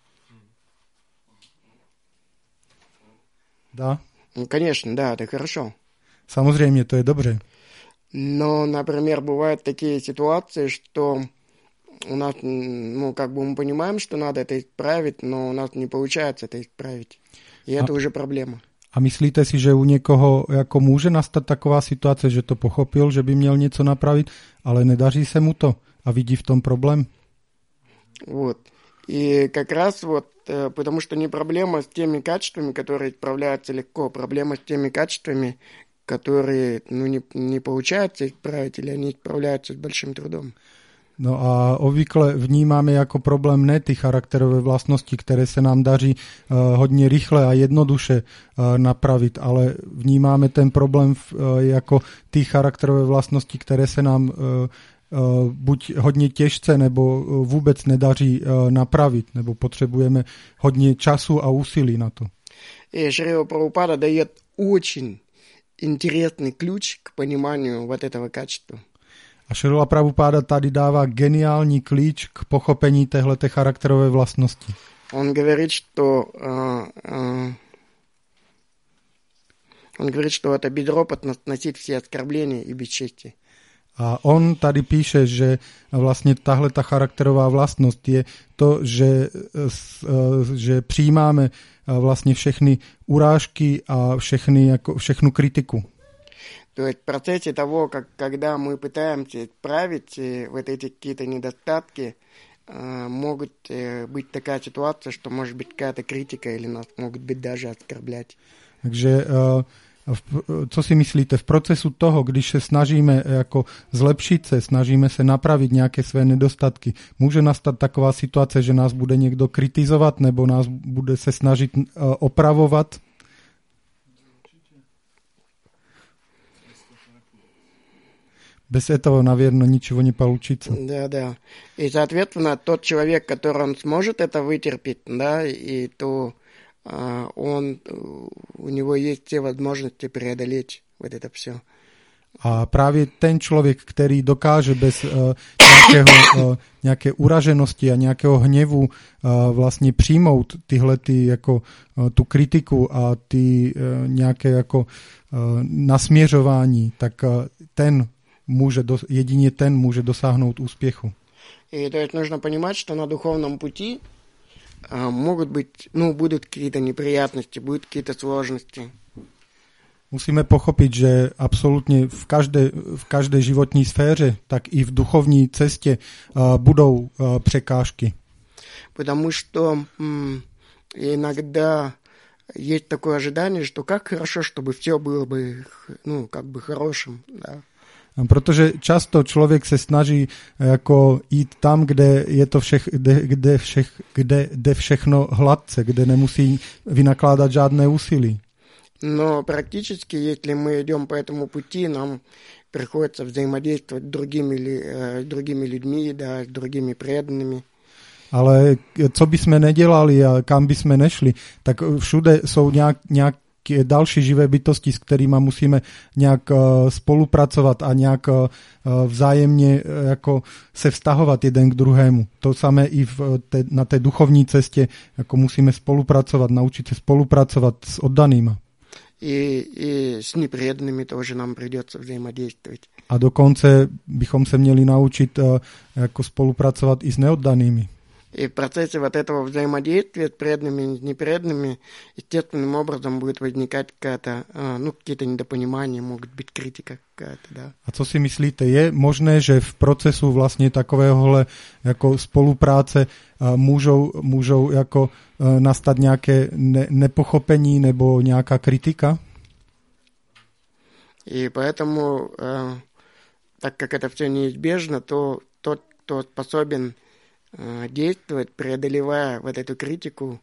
Да? Ну, конечно, да, это хорошо. Samozřejmě, to je dobře. Но, например, бывают такие ситуации, что у нас, ну, как бы мы понимаем, что надо это исправить, но у нас не получается это исправить. И это уже проблема. A myslíte si, že u někoho jako může nastat taková situace, že to pochopil, že by měl něco napravit, ale nedaří se mu to a vidí v tom problém? Вот. И как раз вот, потому что не проблема с теми качествами, которые исправляются легко, проблема с теми качествами, которые, ну, не получается исправить, или они исправляются с большим трудом. No a obvykle vnímáme jako problém ne ty charakterové vlastnosti, které se nám daří hodně rychle a jednoduše napravit, ale vnímáme ten problém jako ty charakterové vlastnosti, které se nám buď hodně těžce nebo vůbec nedaří napravit, nebo potřebujeme hodně času a úsilí na to. Шрила Прабхупада дает очень интересный ключ к пониманию вот этого качества. A Šrila Prabhupáda tady dává geniální klíč k pochopení téhleté charakterové vlastnosti. Он говорит, что это безропотно сносить все оскорбления и бесчестие. A on tady píše, že vlastně tahle ta charakterová vlastnost je to, že přijímáme vlastně všechny urážky a všechnu kritiku. То есть в процессе того, когда мы пытаемся исправить вот эти какие-то недостатки, могут быть такая ситуация, что может быть какая-то критика или нас могут быть даже оскорблять. Takže co si myslíte, v procesu toho, když se snažíme jako zlepšit se, snažíme se napravit nějaké své nedostatky, může nastat taková situace, že nás bude někdo kritizovat nebo nás bude se snažit opravovat? Без этого, наверное, ничего не получится. Да. И, соответственно, тот человек, который он сможет это вытерпеть, да, и то у него есть все возможности преодолеть вот это все. A právě ten člověk, který dokáže bez nějaké uraženosti a nějakého hněvu vlastně přijmout tyhle jako tu kritiku a ty nějaké jako nasměřování, tak jedině ten může dosáhnout úspěchu. И то есть нужно понимать, что на духовном пути могут быть, будут какие-то неприятности, будут какие-то сложности. Musíme pochopit, že absolutně v každé životní sféře, tak i v duchovní cestě budou překážky. Потому что иногда есть такое ожидание, что как хорошо, чтобы все было бы, как бы хорошим, да. Protože často člověk se snaží jako jít tam, kde je to kde jde všechno hladce, kde nemusí vynakládat žádné úsilí. Но практически, если мы идем по этому пути, нам приходится взаимодействовать с другими людьми, да, с другими преданными. Ale co bychom nedělali a kam bychom nešli, tak všude jsou nějaké další živé bytosti, s kterými musíme nějak spolupracovat a nějak vzájemně jako se vztahovat jeden k druhému. To samé i na té duchovní cestě, jako musíme spolupracovat, naučit se spolupracovat s oddanýma. И с непреданными тоже нам придется взаимодействовать. A dokonce bychom se měli naučit jako spolupracovat i s neoddanými. И в процессе вот этого взаимодействия с преданными и с непреданными естественным образом будет возникать какие-то недопонимания, могут быть критика какая-то, да. A co si myslíte, je možné, že v procesu vlastně takovéhohle jako spolupráce můžou jako nastat nějaké nepochopení nebo nějaká kritika? И поэтому, так как это все неизбежно, то тот, кто способен действовать, преодолевая вот эту критику,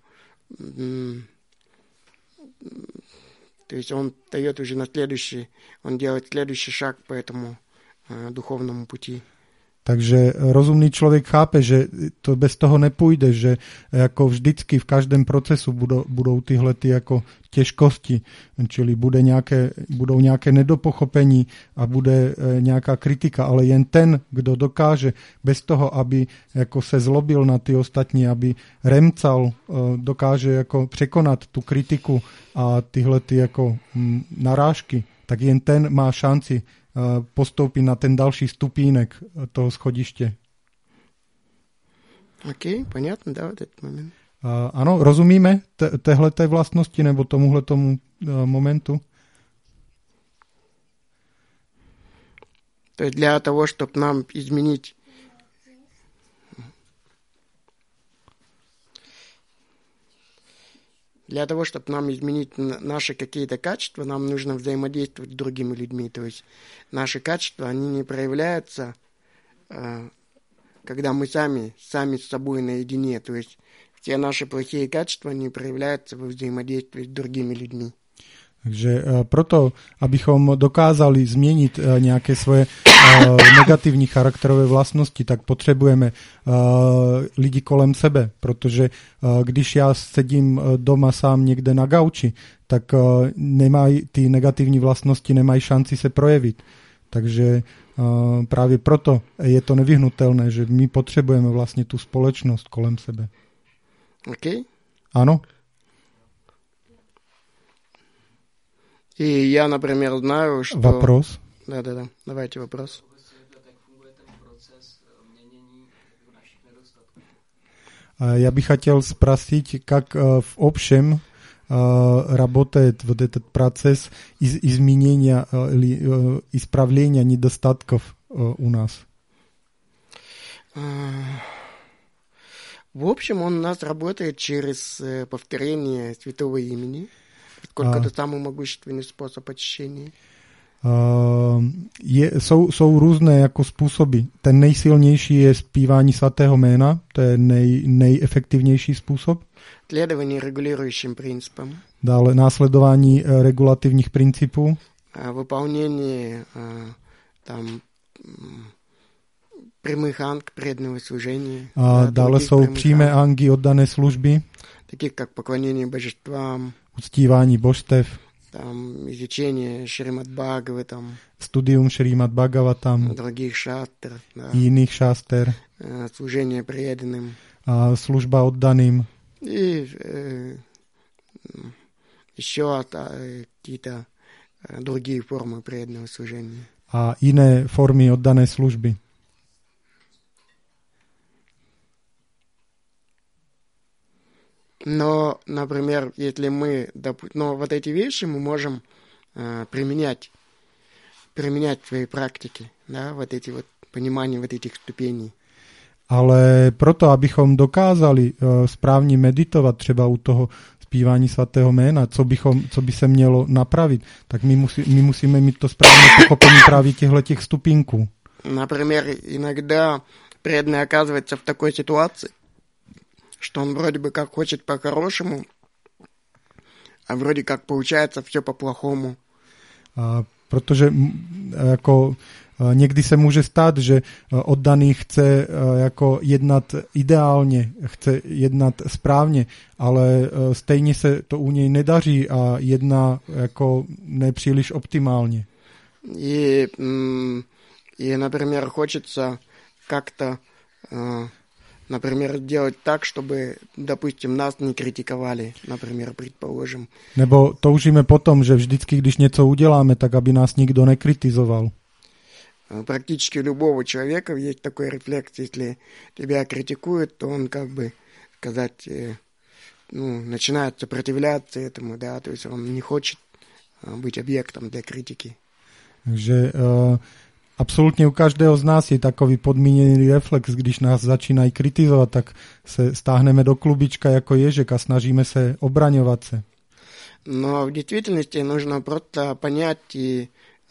то есть он дает уже он делает следующий шаг по этому духовному пути. Takže rozumný člověk chápe, že to bez toho nepůjde, že jako vždycky v každém procesu budou tyhle ty jako těžkosti, čili budou nějaké nedopochopení a bude nějaká kritika, ale jen ten, kdo dokáže bez toho, aby jako se zlobil na ty ostatní, aby remcal, dokáže jako překonat tu kritiku a tyhle ty jako narážky, tak jen ten má šanci postoupí na ten další stupínek toho schodiště. OK, понятно, да, вот этот момент. Ano, rozumíme téhleté vlastnosti nebo tomuhletomu momentu? То есть для того, чтобы нам изменить наши какие-то качества, нам нужно взаимодействовать с другими людьми. То есть наши качества, они не проявляются, когда мы сами с собой наедине. То есть все наши плохие качества, они проявляются во взаимодействии с другими людьmi. Takže proto, abychom dokázali změnit nějaké svoje negativní charakterové vlastnosti, tak potřebujeme lidi kolem sebe, protože když já sedím doma sám někde na gauči, tak ty negativní vlastnosti nemají šanci se projevit. Takže právě proto je to nevyhnutelné, že my potřebujeme vlastně tu společnost kolem sebe. Okay. Ano. И я, например, знаю, что... Вопрос. Да, давайте вопрос. Я бы хотел спросить, как в общем работает вот этот процесс изменения или исправления недостатков у нас? В общем, он у нас работает через повторение святого имени. Сколько это самый могущественный способ очищения? Jsou různé jako způsoby. Ten nejsilnější je zpívání svatého jména, to je nejefektivnější způsob. Следование регулирующим принципам. Dále následování regulativních principů. Выполнение прямых анг преданного служения. A dále jsou přímé angy oddané služby, таких как поклонение божествам, uctívání božstev, там изучение Шримад Бхагаватам, studium Šrímad Bhagavatam, других шастр, да, jiných šáster, служение преданным a služba oddaným и еще какие-то другие формы преданного служения. a jiné formy oddané služby. Но, например, если мы, но вот эти вещи мы можем применять в своей практике, да, вот эти вот понимания вот этих ступеней. Ale proto, abychom dokázali správně meditovat třeba u toho zpívání svatého jména, co by se mělo napravit, tak my musíme mít to správné pochopení právě těchto stupinků. Например, иногда преданный оказывается в такой ситуации, что он вроде бы как хочет по-хорошему, а вроде как получается все по-плохому. Protože jako někdy se může stát, že oddaný chce jako jednat ideálně, chce jednat správně, ale stejně se to u něj nedaří a jedná jako nepříliš optimálně. И, например, хочется как-то, например, сделать так, чтобы, допустим, нас не критиковали, например, предположим. Nebo toužíme potom, že vždycky, když něco uděláme, tak aby nás nikdo nekritizoval. Практически у любого человека есть такой рефлекс, если тебя критикуют, то он, как бы сказать, начинает сопротивляться этому, да, то есть он не хочет быть объектом для критики. Takže absolutně u každého z nás je takový podmíněný reflex, když nás začínají kritizovat, tak se stáhneme do klubička jako ježek a snažíme se obraňovat se. Но в действительности нужно просто понять и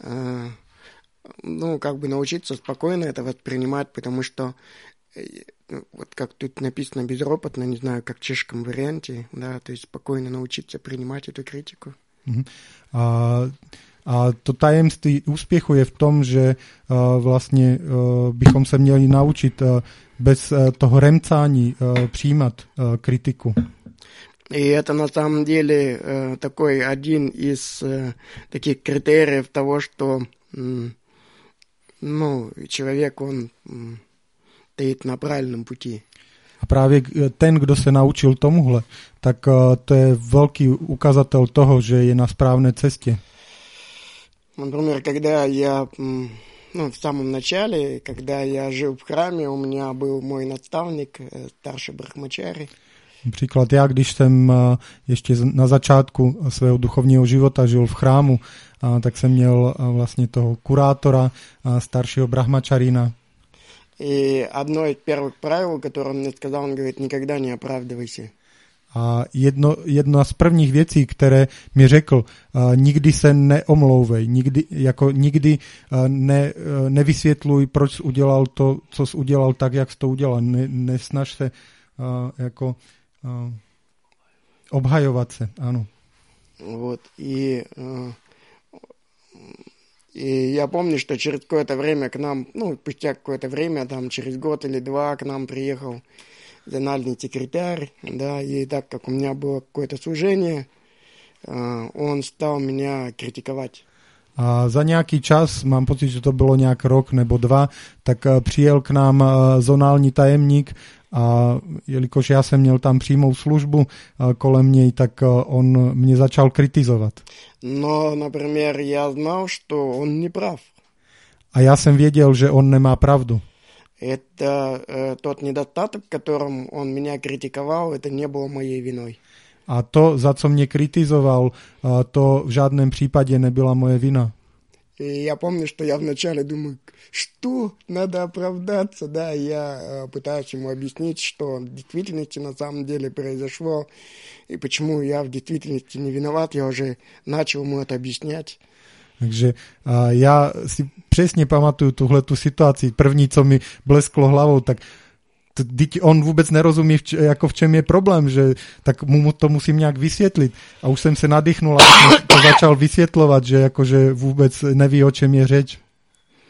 как бы научиться спокойно это воспринимать, потому что вот как тут написано безропотно, не знаю, как в чешском варианте, да, то есть спокойно научиться принимать эту критику. A to tajemství úspěchu je v tom, že vlastně bychom se měli naučit bez toho remcání přijímat kritiku. И это на самом деле такой один из таких критериев того, что человек, он стоит на правильном пути. A právě ten, kdo se naučil tomuhle, tak to je velký ukazatel toho, že je na správné cestě. Например, когда я, в самом начале, когда я жил в храме, у меня был мой наставник, старший брахмачари. Příklad já, když jsem ještě na začátku svého duchovního života žil v chrámu, tak jsem měl vlastně toho kurátora, staršího brahmačarina. И одно из первых правил, которое он мне сказал, он говорит, никогда не оправдывайся. A jedna z prvních věcí, které mi řekl, nikdy se neomlouvej, nikdy nevysvětluj, proč jsi udělal to, co jsi udělal tak, jak jsi to udělal. Nesnaž se obhajovat se, ano. Вот, и я помню, что через какое-то время к нам, спустя какое-то время, там через год или два к нам приехал зональный секретарь, да, и так как у меня было какое-то служение, он стал меня критиковать. A za nějaký čas, mám pocit, že to bylo nějak rok nebo dva, tak přijel k nám zonální tajemník a jelikož já jsem měl tam přímou službu kolem něj, tak on mě začal kritizovat. Но, например, я знал, что он не прав. A já jsem věděl, že on nemá pravdu. Это тот недостаток, которым он меня критиковал, это не было моей виной. A to, za co mě kritizoval, to v žádném případě nebyla moje vina. И я помню, что я вначале думаю, что надо оправдаться, да, я пытаюсь ему объяснить, что в действительности на самом деле произошло, и почему я в действительности не виноват, я уже начал ему это объяснять. Takže já si přesně pamatuju tuhletu situaci. První, co mi blesklo hlavou, tak on vůbec nerozumí, v čem je problém, že tak mu to musím nějak vysvětlit. A už jsem se nadýchnul a to začal vysvětlovat, že jakože vůbec neví, o čem je řeč.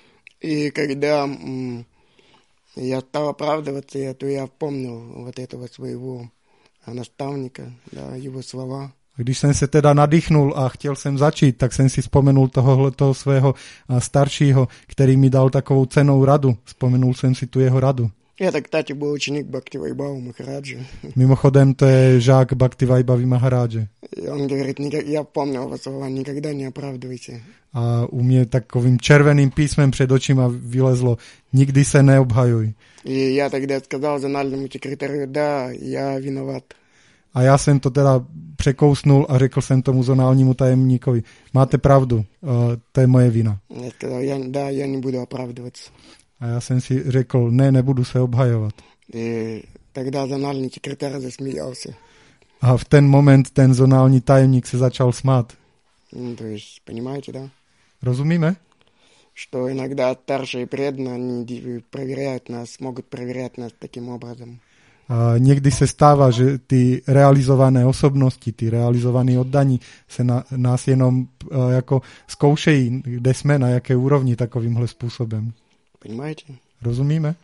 И когда я стал оправдываться, то я помнил вот этого своего nastavníka, да, jeho slova. Když jsem se teda nadýchnul a chtěl jsem začít, tak jsem si vzpomenul toho svého staršího, který mi dal takovou cennou radu. Vzpomenul jsem si tu jeho radu. Это, кстати, был ученик Бхактивайбхава Махараджи. Mimochodem, to je žák Bhaktivaibbhavy Maharadže. Он говорит, я помнил его слова, никогда не оправдывайся. A u mě takovým červeným písmem před očima vylezlo, nikdy se neobhajuj. И я тогда сказал зональному секретарю, да, я виноват. A já jsem to teda překousnul a řekl jsem tomu zonálnímu tajemníkovi, máte pravdu, to je moje vina. Я сказал, я не буду оправдываться. A já jsem si řekl, ne, nebudu se obhajovat. И тогда зональный секретарь засмеялся. A v ten moment ten zonální tajemník se začal smát. То есть, понимаете, да? Rozumíme? Что иногда старшие преданные, они проверяют нас, могут проверять нас таким образом. A někdy se stává, že ty realizované osobnosti, ty realizované oddaní se nás jenom jako zkoušejí, kde jsme, na jaké úrovni takovýmhle způsobem. Понимаете? Rozumíme?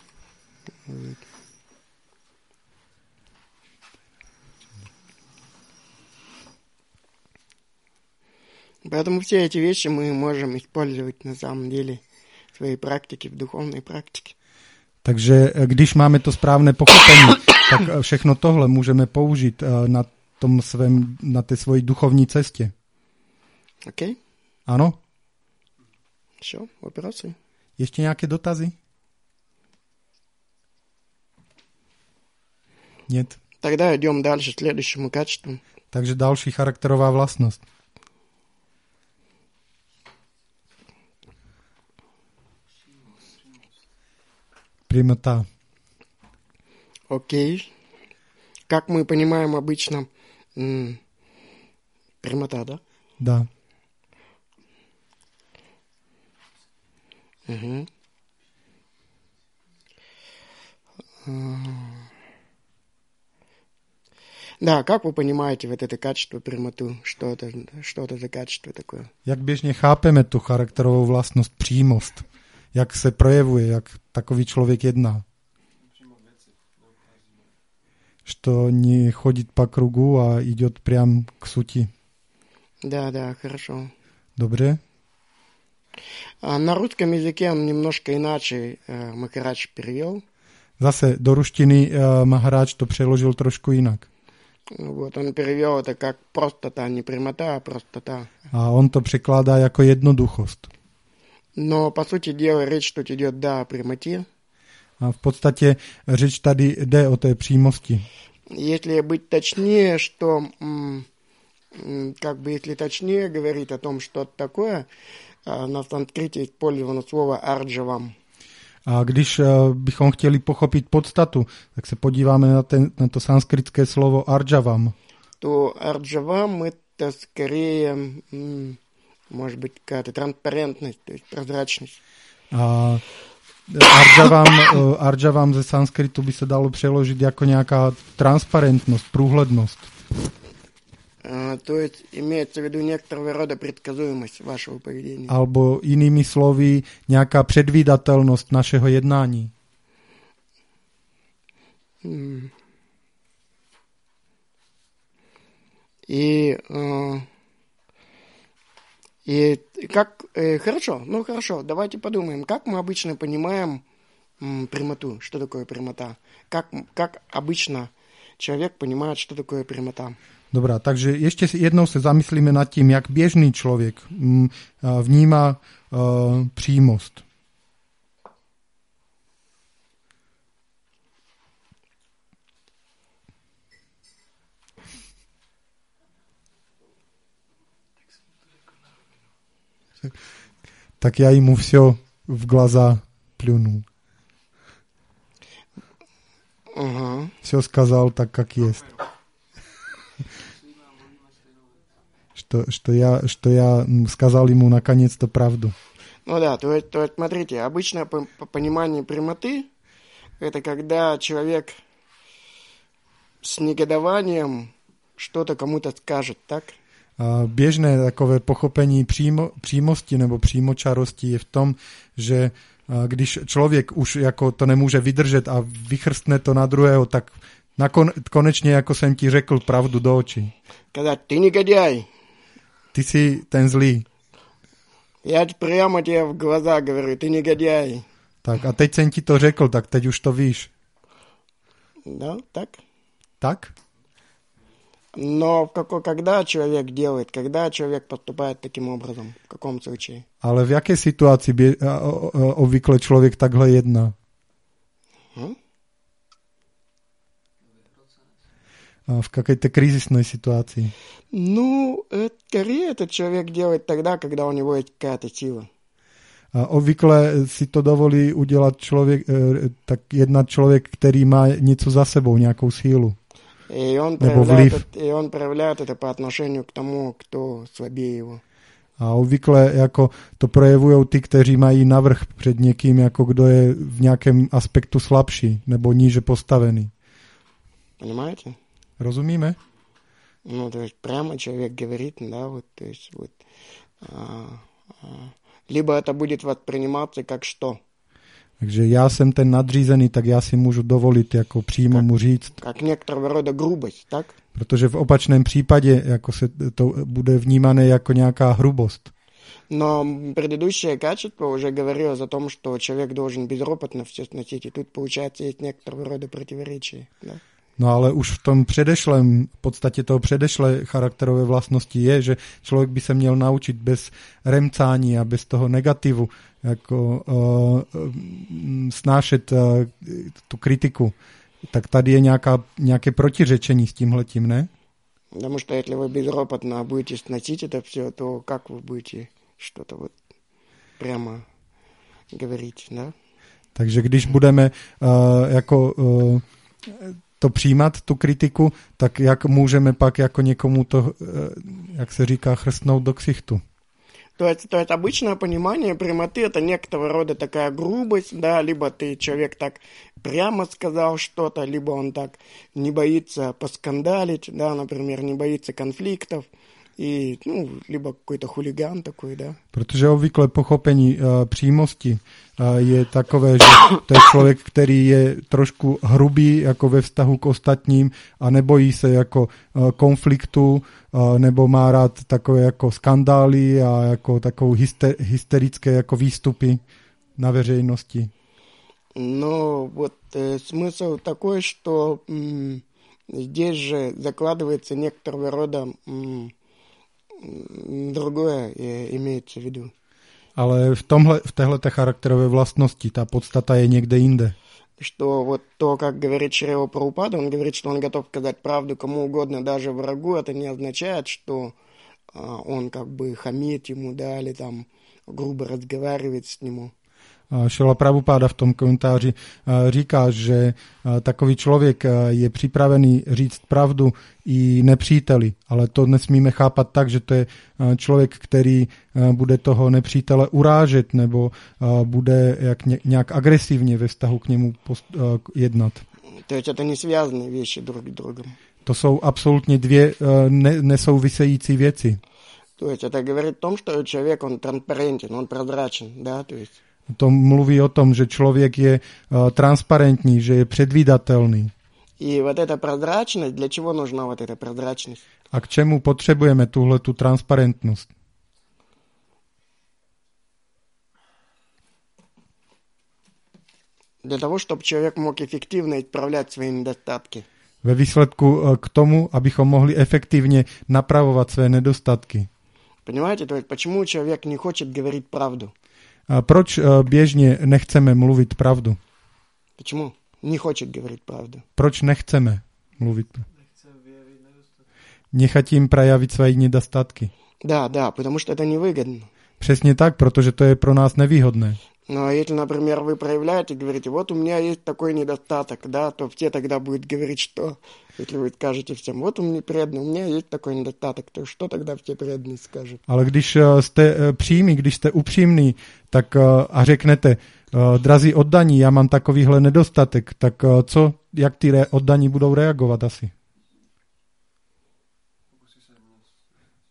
Поэтому все эти вещи мы можем использовать на самом деле в своей практике, в духовной практике. Takže když máme to správné pochopení, tak všechno tohle můžeme použít na té svojí duchovní cestě. Окей? Ano? Все, вопросы? Ještě nějaké dotazy? Нет. Тогда идем дальше, к следующему качеству. Takže další charakterová vlastnost. Прямота. Окей. Как мы понимаем обычно, прямота, да? Да. Угу. Да, как вы понимаете вот это качество прямоту? Что это за качество такое? Jak běžně chápeme tu charakterovou vlastnost přímost? Jak se projevuje, jak takový člověk jedná? Что не ходит по кругу, а идет прям к сути. Да, хорошо. Dobře? На русском языке он немножко иначе Махарадж перевел. Zase do ruštiny Maharaj to přeložil trošku jinak. Вот, он перевел это как простота, не прямота, а простота. A on to překládá jako jednoduchost. Но, по сути дела, речь тут идет, да, о прямоте. A v podstatě řeč tady jde o té přímosti. Если быть точнее, что, если точнее говорить о том, что это такое, на санскрите использовано слово «арджавам». A když bychom chtěli pochopit podstatu, tak se podíváme na to sanskritské slovo arjavam. То арджавам это скорее, может быть, какая-то транспарентность, то есть прозрачность. A arjavam ze sanskritu by se dalo přeložit jako nějaká transparentnost, průhlednost. То есть имеется в виду некоторого рода предсказуемость вашего поведения. Albo jinými slovy nějaká předvídatelnost našeho jednání. И как... Хорошо, давайте подумаем, как мы обычно понимаем прямоту, что такое прямота? Как обычно человек понимает, что такое прямота? Dobrá, takže ještě jednou se zamyslíme nad tím, jak běžný člověk vnímá přímost. Tak já jim все v глаза плюнул. Все сказал так, как есть. Что я сказал ему наконец-то правду. Ну да, то есть смотрите, обычное понимание прямоты – это когда человек с негодованием что-то кому-то скажет, так? Běžné takové pochopení přímosti nebo přímočarosti je v tom, že když člověk už jako to nemůže vydržet a vychrstne to na druhého, tak konečně, jako jsem ti řekl, pravdu do očí. Когда ты негодяй. Ty jsi ten zlý. Я прямо тебе в глаза говорю, ты негодяй. Tak a teď jsem ti to řekl, tak teď už to víš. Да, так. Tak? Но когда человек делает, когда человек поступает таким образом, в каком случае? Ale v jaké situaci obvykle člověk takhle jedná? В какой-то кризисной ситуации. Ну, скорее этот человек делает тогда, когда у него есть какая-то сила. Obvykle si to dovolí udělat jednat člověk, který má něco za sebou, nějakou sílu. И он проявляет это по отношению к тому, кто слабее его. A obvykle jako to projevují ty, kteří mají navrch před někým, jako kdo je v nějakém aspektu slabší nebo níže postavený. Понимаете? Rozumíme? Ну, то есть прямо человек говорит, да, вот, то есть вот. Либо это будет восприниматься как что? Takže já jsem ten nadřízený, tak já si můžu dovolit jako přímo mu říct. Как некоторого рода грубость, tak? Protože v opačném případě jako se to bude vnímané jako nějaká hrubost. Но предыдущее качество уже говорило о том, что человек должен безропотно все сносить, и тут, получается, есть некоторого рода противоречие, да? No ale už v tom předešlém, v podstatě toho předešlé charakterové vlastnosti je, že člověk by se měl naučit bez remcání a bez toho negativu jako snášet tu kritiku. Tak tady je nějaké protiřečení s tímhletím, ne? Потому что если вы безропотно будете сносить это все, то как вы будете что-то вот прямо говорить, да? Takže když budeme to přijímat, tu kritiku, tak jak můžeme pak jako někomu to, jak se říká, chrstnout do ksichtu. То есть обычное понимание прямоты — это некоторого рода такая грубость, да, либо ты человек так прямо сказал что-то, либо он так не боится поскандалить, да, например, не боится конфликтов, и, ну, либо какой-то хулиган такой, да. Protože obvykle pochopení přímosti je takové, že to je člověk, který je trošku hrubý jako ve vztahu k ostatním a nebojí se jako konfliktu, nebo má rád takové jako skandály a jako takovou hysterické jako výstupy na veřejnosti. Но вот смысл такой, что здесь же закладывается некоторого рода другое имеется в виду. Ale v téhleté charakterové vlastnosti ta podstata je někde jinde. Что вот то, как говорит Шрила Прабхупада, он говорит, что он готов сказать правду кому угодно, даже врагу, это не означает, что он как бы хамит ему, да, или там грубо разговаривает с нему. Šrila Prabhupáda v tom komentáři říká, že takový člověk je připravený říct pravdu i nepříteli, ale to nesmíme chápat tak, že to je člověk, který bude toho nepřítele urážet nebo bude nějak agresivně ve vztahu k němu jednat. To есть это не связанные вещи друг с другом. To jsou absolutně dvě nesouvisející věci. То есть это говорит о том, что человек, он транспарентен, он прозрачен, да, то есть. To mluví o tom, že člověk je transparentní, že je předvídatelný. И вот эта прозрачность, для чего нужна вот эта прозрачность? A k čemu potřebujeme tuhletu transparentnost? Для того, чтобы человек мог эффективно исправлять свои недостатки. Ve výsledku k tomu, abychom mohli efektivně napravovat své nedostatky. Понимаете, то есть почему человек не хочет говорить правду? Proč běžně nechceme mluvit pravdu? Почему не хочет говорить правду? Proč nechceme mluvit pravdu? Nechat jim projevit své nedostatky. Да, потому что это невыгодно. Přesně tak, protože to je pro nás nevýhodné. Но если, например, вы проявляете, говорите, вот у меня есть такой недостаток, да, то все тогда будут говорить, что, если вы скажете всем, вот у меня преданный, у меня есть такой недостаток, то что тогда все преданные скажут? Ale když jste přímí, když jste upřímný, tak a řeknete, drazí oddaní, já mám takovýhle nedostatek, tak jak ty oddaní budou reagovat asi?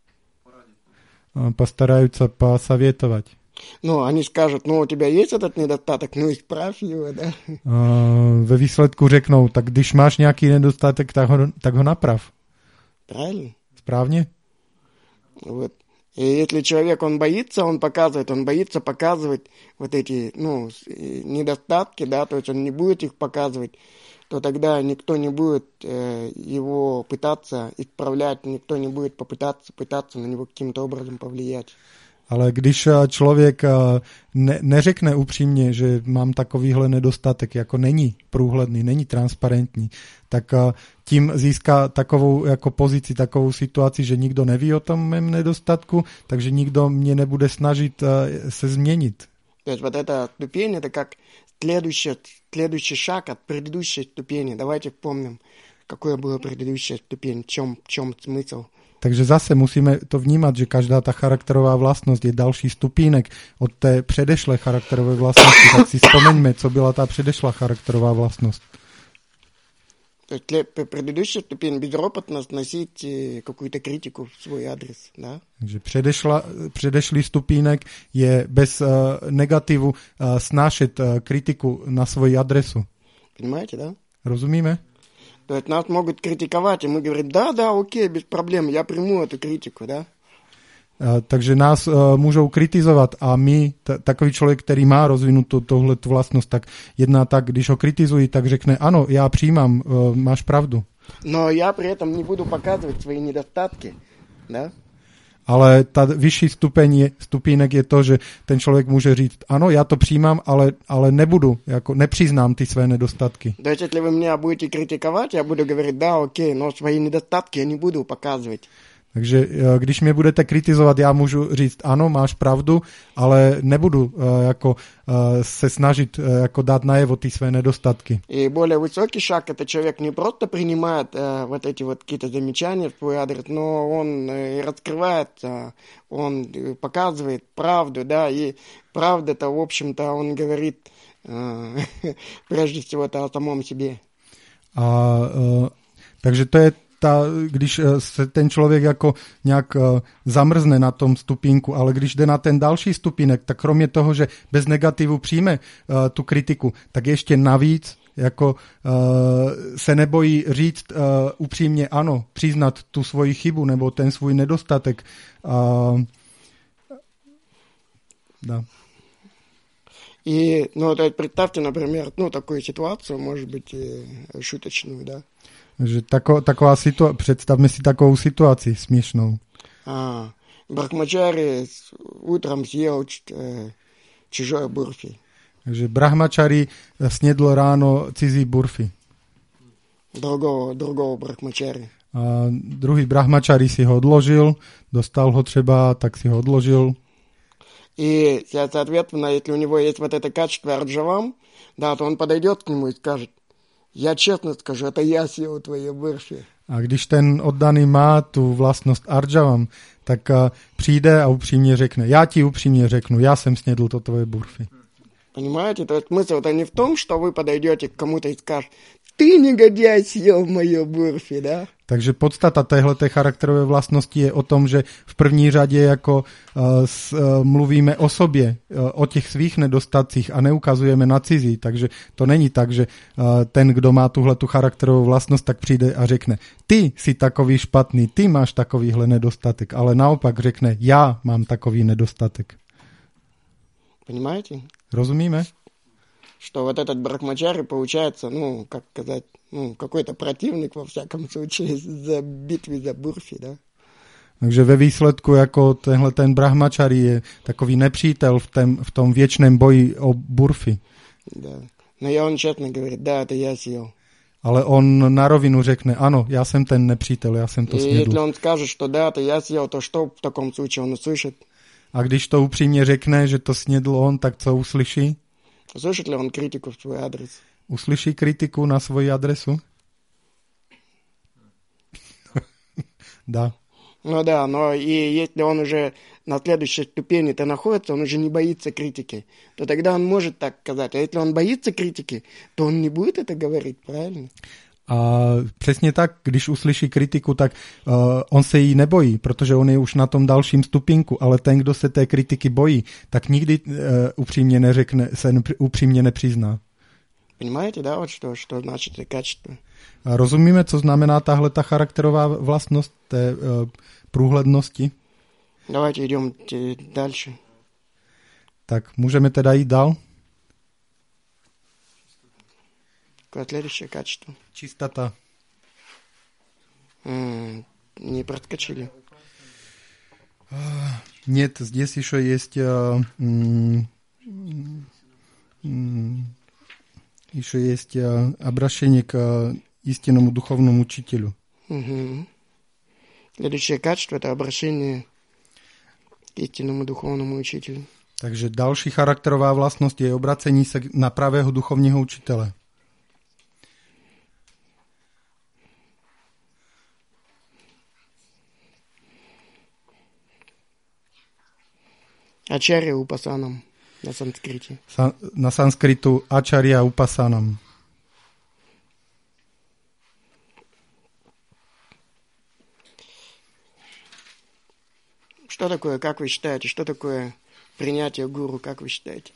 Постараются посоветовать. Ну, они скажут, ну, у тебя есть этот недостаток, ну, исправь его, да? Ve výsledku řeknou, tak když máš nějaký nedostatek, tak ho naprav. Правильно? Správně? Вот. И если человек, он боится показывать вот эти, ну, недостатки, да, то есть он не будет их показывать, то тогда никто не будет его пытаться исправлять, никто не будет пытаться на него каким-то образом повлиять. Ale když člověk neřekne upřímně, že mám takovýhle nedostatek, jako není průhledný, není transparentní, tak tím získá takovou jako pozici, takovou situaci, že nikdo neví o tom mém nedostatku, takže nikdo mě nebude snažit se změnit. То есть вот эта ступень, это как следующий шаг от предыдущей ступени. Давайте вспомним, какая была предыдущая ступень, в чем смысл. Takže zase musíme to vnímat, že každá ta charakterová vlastnost je další stupínek od té předešlé charakterové vlastnosti. Tak si vzpomeňme, co byla ta předešlá charakterová vlastnost. То есть предыдущая ступень безропотно сносить какую-то критику в свой адрес, да? Takže předešlý stupínek je bez negativu snášet kritiku na svoji adresu. Понимаете, да? Rozumíme? То есть нас могут критиковать, и мы говорим, да, окей, без проблем, я приму эту критику, да? Takže nás můžou kritizovat a my, takový člověk, který má rozvinutou tohletu vlastnost, tak jedná tak, když ho kritizují, tak řekne, ano, já přijímám, máš pravdu. Но я при этом не буду показывать свои недостатки, да? Ale ta vyšší stupínek je to, že ten člověk může říct, ano, já to přijímám, ale nebudu, jako nepřiznám ty své nedostatky. То есть, если вы меня будете критиковать, я буду говорить, да, окей, но свои недостатки я не буду показывать. Takže když mě budete kritizovat, já můžu říct, ano, máš pravdu, ale nebudu se snažit jako dát najevo ty své nedostatky. И более высокий шаг, это человек не просто принимает вот эти вот какие-то замечания в свой адрес, но он раскрывается, он показывает правду, да, и правда-то, в общем-то, он говорит прежде всего-то о самом себе. Takže to je když se ten člověk jako nějak zamrzne na tom stupínku, ale když jde na ten další stupínek, tak kromě toho, že bez negativu přijme tu kritiku, tak ještě navíc jako se nebojí říct upřímně ano, přiznat tu svoji chybu nebo ten svůj nedostatek. Да. И, ну, то представьте, например, ну, такую ситуацию, может быть, шуточную, да? Že taková situace, představme si takovou situaci směšnou. Брахмачари утром съел чужое бурфи. Takže brahmačari snědl ráno cizí burfy. Другого брахмачари. A druhý brahmačari si ho odložil, dostal ho třeba, tak si ho odložil. И, соответственно, если у него есть вот это качество арджавам, да, то он подойдет к нему и скажет, já čestně скажу, это я съел твоje burfy. A když ten oddaný má tu vlastnost arjavam, tak přijde a upřímně řekne, já ti upřímně řeknu, já jsem snědl to tvoje burfy. Понимаете, то есть смысл-то не в том, что вы подойдете к кому-то и скажете, ты, негодяй, съел мое бурфи, да? Takže podstata téhleté charakterové vlastnosti je o tom, že v první řadě jako mluvíme o sobě, o těch svých nedostatcích a neukazujeme na cizí. Takže to není tak, že ten, kdo má tuhletu charakterovou vlastnost, tak přijde a řekne, ty jsi takový špatný, ty máš takovýhle nedostatek, ale naopak řekne, já mám takový nedostatek. Понимаете? Rozumíme? Что вот этот брахмачари получается, ну, как сказать, ну, какой-то противник, во всяком случае, за битвы за бурфи, да? Takže ve výsledku jako tenhle ten brahmačari je takový nepřítel v tom věčném boji o burfy. Да. Но я он честно говорит, да, это я съел. Ale on na rovinu řekne, ano, já jsem ten nepřítel, já jsem to snědl. Если он скажет, что да, это я съел, то что в таком случае он услышит? A když to upřímně řekne, že to snědl on, tak co uslyší? Услышит ли он критику в свой адрес? Uslyší kritiku na svoji adresu? Да. Ну да, но и если он уже на следующей ступени-то находится, он уже не боится критики, то тогда он может так сказать. А если он боится критики, то он не будет это говорить, правильно? A přesně tak, když uslyší kritiku, tak on se jí nebojí, protože on je už na tom dalším stupínku, ale ten, kdo se té kritiky bojí, tak nikdy upřímně neřekne, se upřímně nepřizná. Понимаете, да, вот что значит это качество? A rozumíme, co znamená tahle ta charakterová vlastnost té průhlednosti? Давайте идем дальше. Tak můžeme teda jít dál? Какое следующее качество? Čistota. Не проскочили. Нет, здесь еще есть обращение к истинному духовному учителю. Угу. Следующее качество – это обращение к истинному духовному учителю. Takže další charakterová vlastnost je obracení se na pravého duchovního učitele. Ачарья упасанам на санскрите. Na sanskritu acharya upasanam. Что такое, как вы считаете, что такое принятие гуру, как вы считаете?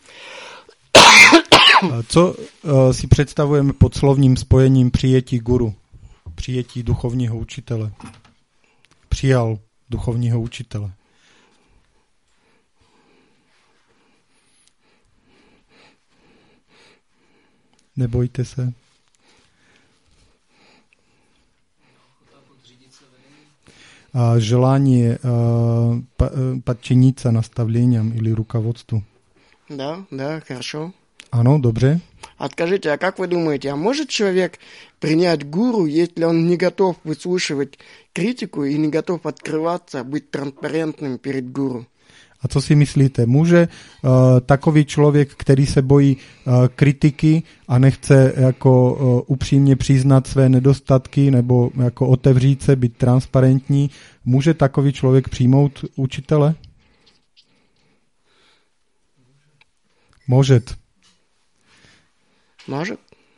Co si představujeme pod slovním spojením přijetí guru, přijetí duchovního učitele? Přijal duchovního učitele. Nebojte se. A желание подчиниться наставлениям или руководству. Да, хорошо. Ano, dobře. Скажите, а как вы думаете, а может человек принять гуру, если он не готов выслушивать критику и не готов открываться, быть транспарентным перед гуру? A co si myslíte? Může takový člověk, který se bojí kritiky a nechce jako upřímně přiznat své nedostatky nebo jako otevřít se, být transparentní, může takový člověk přijmout učitele? Může. Может?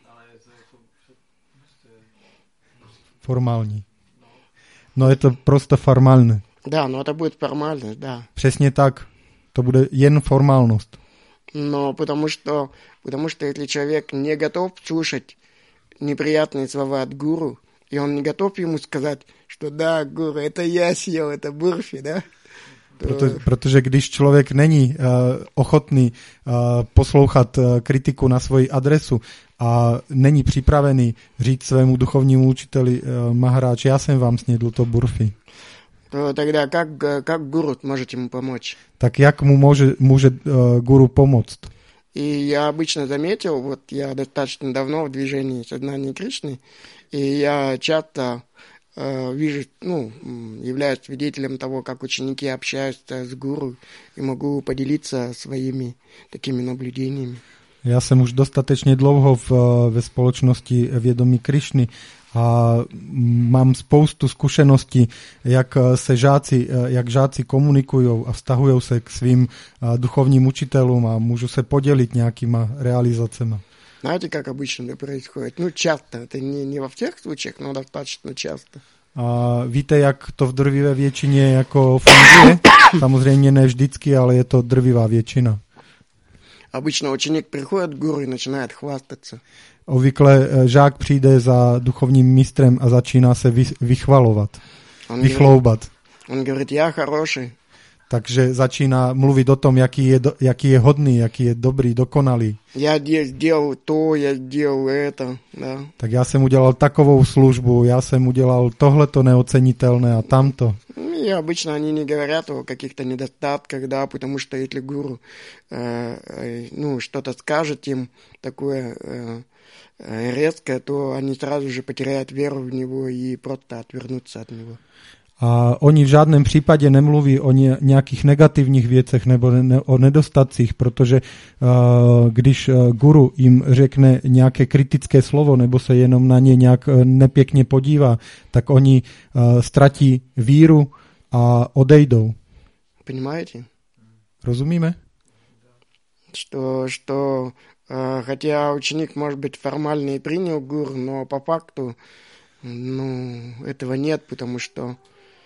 Formální. No je to prostě formální. Да, но это будет формальность, да. Přesně tak. To bude jen formálnost. Но потому что если человек не готов слушать неприятные слова от гуру, и он не готов ему сказать, что да, гуру, это я съел, это бурфи, да? Protože když člověk není ochotný poslouchat kritiku na svoji adresu a není připravený říct svému duchovnímu učiteli Maharáč, já jsem vám snědl to burfy. То тогда как гуру может ему помочь? Tak jak mu může guru pomoct? И я обычно заметил, вот я достаточно давно в движении сознания Кришны, и я часто вижу, являюсь свидетелем того, как ученики общаются с гуру, и могу поделиться своими такими наблюдениями. Já jsem už dostatečně dlouho ve společnosti vědomí Krišny a mám spoustu zkušeností, jak žáci komunikují a vztahují se k svým duchovním učitelům a můžu se podělit nějakýma realizacemi. Знаете, как обычно это происходит? Часто. Это не во всех случаях, но достаточно часто. A víte, jak to v drvivé většině jako funguje? Samozřejmě ne vždycky, ale je to drvivá většina. Обычно ученик приходит к гуру и начинает хвастаться. Obvykle žák přijde za duchovním mistrem a začíná se vychvalovat, vychloubat. Он говорит, я хороший. Takže začíná mluvit o tom, jaký je hodný, jaký je dobrý, dokonalý. Я сделал то, я сделал это, да. Tak já jsem udělal takovou službu, já jsem udělal tohleto neocenitelné a tamto. И обычно они не говорят о каких-то недостатках, да, потому что если гуру что-то скажет им такое резкое, то они сразу же потеряют веру в него и просто отвернутся от него. A oni v žádném případě nemluví o nějakých negativních věcech nebo o nedostatcích, protože když guru jim řekne nějaké kritické slovo nebo se jenom na ně nějak nepěkně podívá, tak oni ztratí víru a odejdou. Понимаете? Rozumíme? что хотя ученик, может быть, формально и принял гуру, но по факту, этого нет, потому что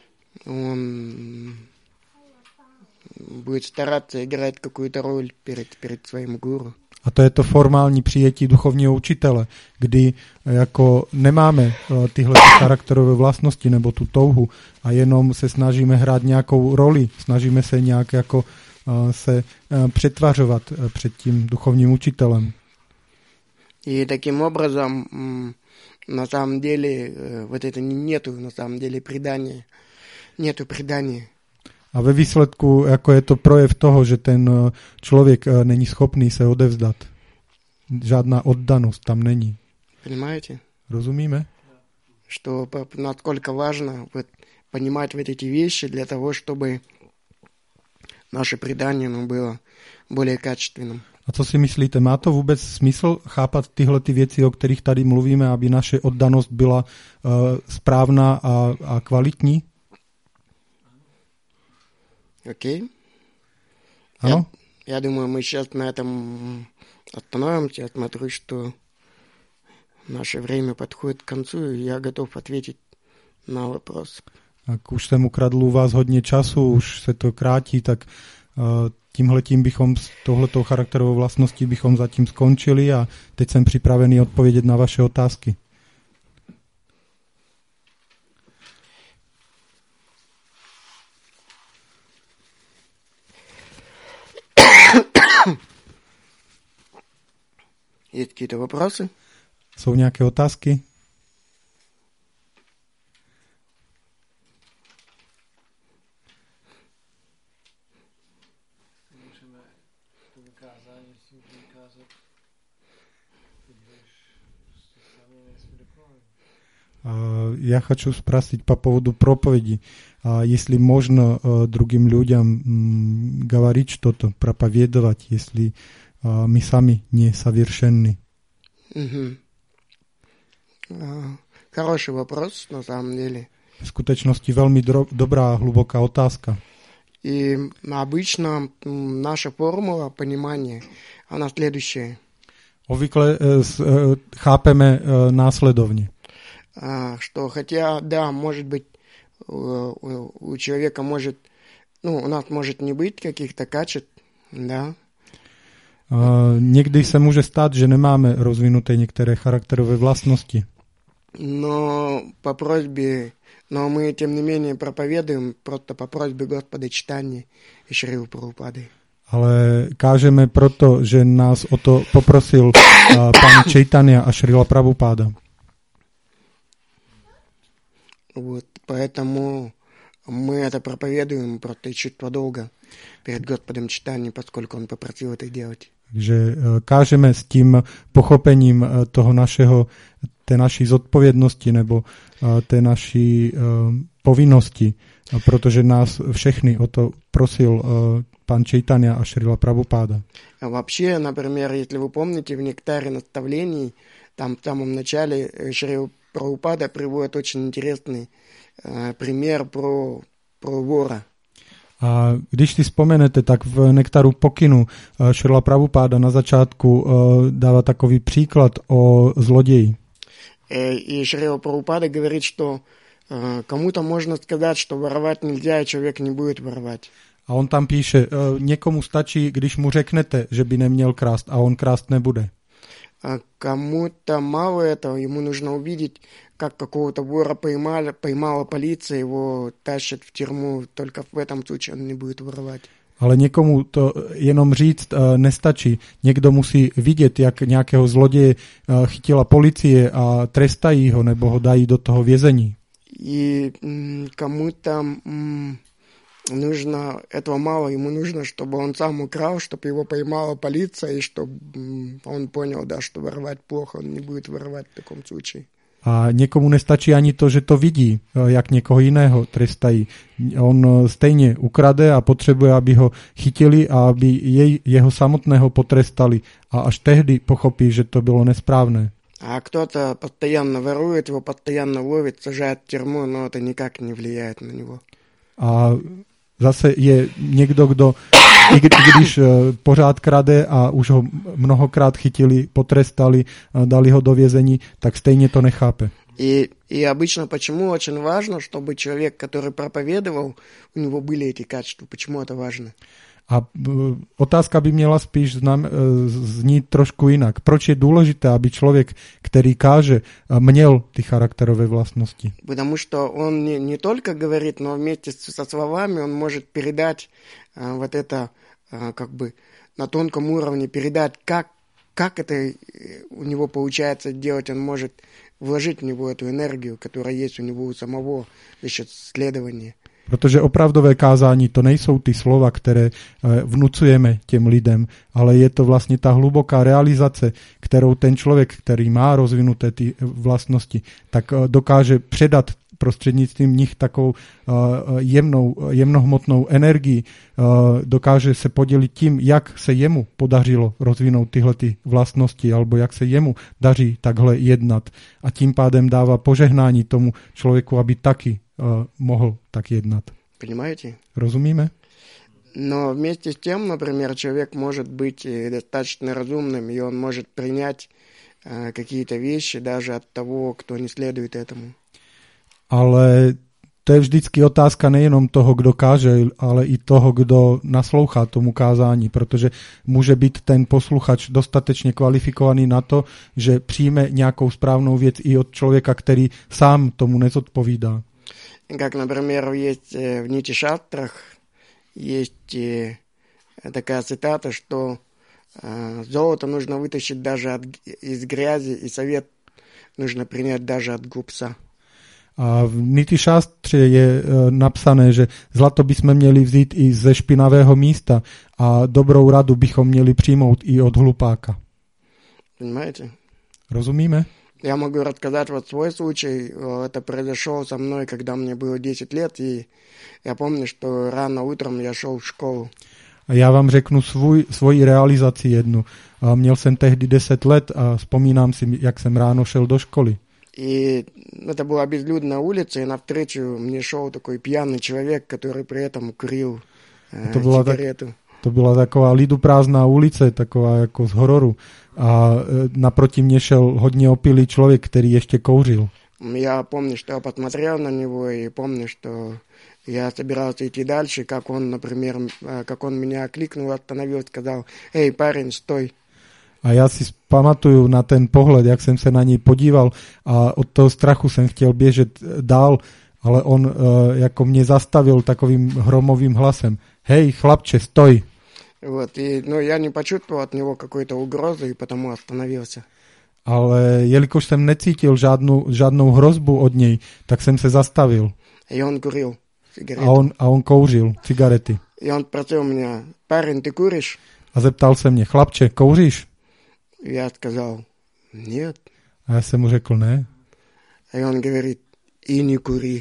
он будет стараться играть какую-то роль перед своим гуру. A to je to formální přijetí duchovního učitele, kdy jako nemáme tyhle charakterové vlastnosti nebo tu touhu a jenom se snažíme hrát nějakou roli, snažíme se nějak jako se přetvařovat před tím duchovním učitelem. И таким образом, на самом деле, вот это нету, на самом деле, предания. Nету предания. A ve výsledku jako je to projev toho, že ten člověk není schopný se odevzdat. Žádná oddanost tam není. Понимаете? Rozumíme? Что насколько важно понимать вот эти вещи для того, чтобы наше предание было более качественным. A co si myslíte, má to vůbec smysl chápat tyhle ty věci, o kterých tady mluvíme, aby naše oddanost byla správná a kvalitní? Окей. Ano? Я думаю, мы сейчас на этом остановимся. Я смотрю, что наше время подходит к концу, и я готов ответить на вопрос. Tak už jsem ukradl u vás hodně času, už se to krátí, tak tímhletím bychom s tohletou charakterovou vlastností bychom zatím skončili a teď jsem připravený odpovědět na vaše otázky. Есть какие-то вопросы? Jsou nějaké otázky? Я хочу спросить по поводу проповеди. Если можно другим людям говорить что-то, проповедовать, если мы сами несовершенны. Хороший вопрос, на самом деле. В skutečnosti veľmi dobrá, hlboká otázka. И обычно наша формула понимания, она следующая. Obvykle chápeme následovně. Что хотя, да, может быть, у человека может, у нас может не быть каких-то качеств, да. Někdy se může stát, že nemáme rozvinuté některé charakterové vlastnosti. Но мы, тем не менее, проповедуем просто по просьбе Господа Чайтаньи и Шрилы Прабхупады. Ale kážeme proto, že nás o to poprosil pán Chaitanya a Šrila Prabhupáda. Вот, поэтому мы это проповедуем просто чувство долга перед Господом Чайтаньей, поскольку он попросил это делать. Takže kážeme s tím pochopením té naší zodpovědnosti nebo té naší povinnosti, protože nás všechny o to prosil pán Chaitanya a Šrila Prabhupáda. А вообще, например, если вы помните, в «Нектаре наставлений», там в самом начале Шрила Прабхупада приводит очень интересный пример про вора. A když si vzpomenete, tak v Nektaru pokynu Šrila Prabhupáda na začátku dává takový příklad o zloději. И Шрила Прабхупада говорит, что кому-то можно сказать, что воровать нельзя, и человек не будет воровать. A on tam píše, někomu stačí, když mu řeknete, že by neměl krást, a on krást nebude. А кому-то мало этого, ему нужно увидеть, как какого-то вора поймала полиция, его тащат в тюрьму, только в этом случае он не будет воровать. Ale někomu to jenom říct nestačí. Někdo musí vidět, jak nějakého zloděje chytila policie a trestají ho, nebo ho dají do toho vězení. И кому-то нужно, этого мало, ему нужно, чтобы он сам украл, чтобы его поймала полиция, и чтобы он понял, да, что воровать плохо, он не будет воровать в таком случае. A někomu nestačí ani to, že to vidí, jak někoho jiného trestají. On stejně ukrade a potřebuje, aby ho chytili a aby jeho samotného potrestali. A až tehdy pochopí, že to bylo nesprávné. А кто-то постоянно ворует, его постоянно ловит, сажает в тюрьму, но это никак не влияет на него. A zase je někdo, kdo i když pořád krade a už ho mnohokrát chytili, potrestali, dali ho do vězení, tak stejně to nechápe. И обычно почему очень важно, чтобы человек, который проповедовал, у него были эти качества. Почему это важно? A otázka by měla spíš znít trošku jinak. Proč je důležité, aby člověk, který káže, měl ty charakterové vlastnosti? Потому что он не только говорит, но вместе со словами он может передать вот это как бы на тонком уровне, передать, как это у него получается делать. Он может вложить в него эту энергию, которая есть у него у самого за счет следования. Protože opravdové kázání to nejsou ty slova, které vnucujeme těm lidem, ale je to vlastně ta hluboká realizace, kterou ten člověk, který má rozvinuté ty vlastnosti, tak dokáže předat prostřednictvím nich takovou jemnohmotnou energii, dokáže se podělit tím, jak se jemu podařilo rozvinout tyhle ty vlastnosti, alebo jak se jemu daří takhle jednat. A tím pádem dává požehnání tomu člověku, aby taky mohl tak jednat. Понимаете? Rozumíme? Но вместе с тем, например, человек может быть достаточно разумным, и он может принять какие-то вещи даже от того, кто не следует этому. Ale to je vždycky otázka nejenom toho, kdo káže, ale i toho, kdo naslouchá tomu kázání, protože může být ten posluchač dostatečně kvalifikovaný na to, že přijme nějakou správnou věc i od člověka, který sám tomu nezodpovídá. Как, например, есть в Ницше-шастрах есть такая цитата, что золото нужно вытащить даже из грязи, и совет нужно принять даже от глупца. A v Niti Šástře je napsané, že zlato bychom měli vzít i ze špinavého místa a dobrou radu bychom měli přijmout i od hlupáka. Понимаете? Rozumíme? Я могу рассказать вот свой случай. Это произошло со мной, когда мне было 10 лет, и я помню, что рано утром я шел в школу. A já vám řeknu svoji realizaci jednu. Měl jsem tehdy 10 let a vzpomínám si, jak jsem ráno šel do školy. И это была безлюдная улица, и навстречу мне шел такой пьяный человек, который при этом курил cigaretu. To byla taková liduprázdná ulice, taková jako z hororu. A naproti mě šel hodně opilý člověk, který ještě kouřil. Я помню, что я посмотрел на него, и помню, что я собирался идти дальше, как он, например, как он меня окликнул, остановил, сказал: «Эй, парень, стой!» A já si pamatuju na ten pohled, jak jsem se na něj podíval a od toho strachu jsem chtěl běžet dál, ale on jako mě zastavil takovým hromovým hlasem. Hej, chlapče, stoj! Вот, и, я не почувствовал от него какой-то угрозы, и потому остановился. Ale jelikož jsem necítil žádnou hrozbu od něj, tak jsem se zastavil. И он курил cigaretu. A on kouřil cigarety. И он спросил меня: «Парень, ты куришь?» A zeptal se mě: chlapče, kouříš? Я сказал: «Нет». A já jsem mu řekl: ne. И он говорит: «И не кури».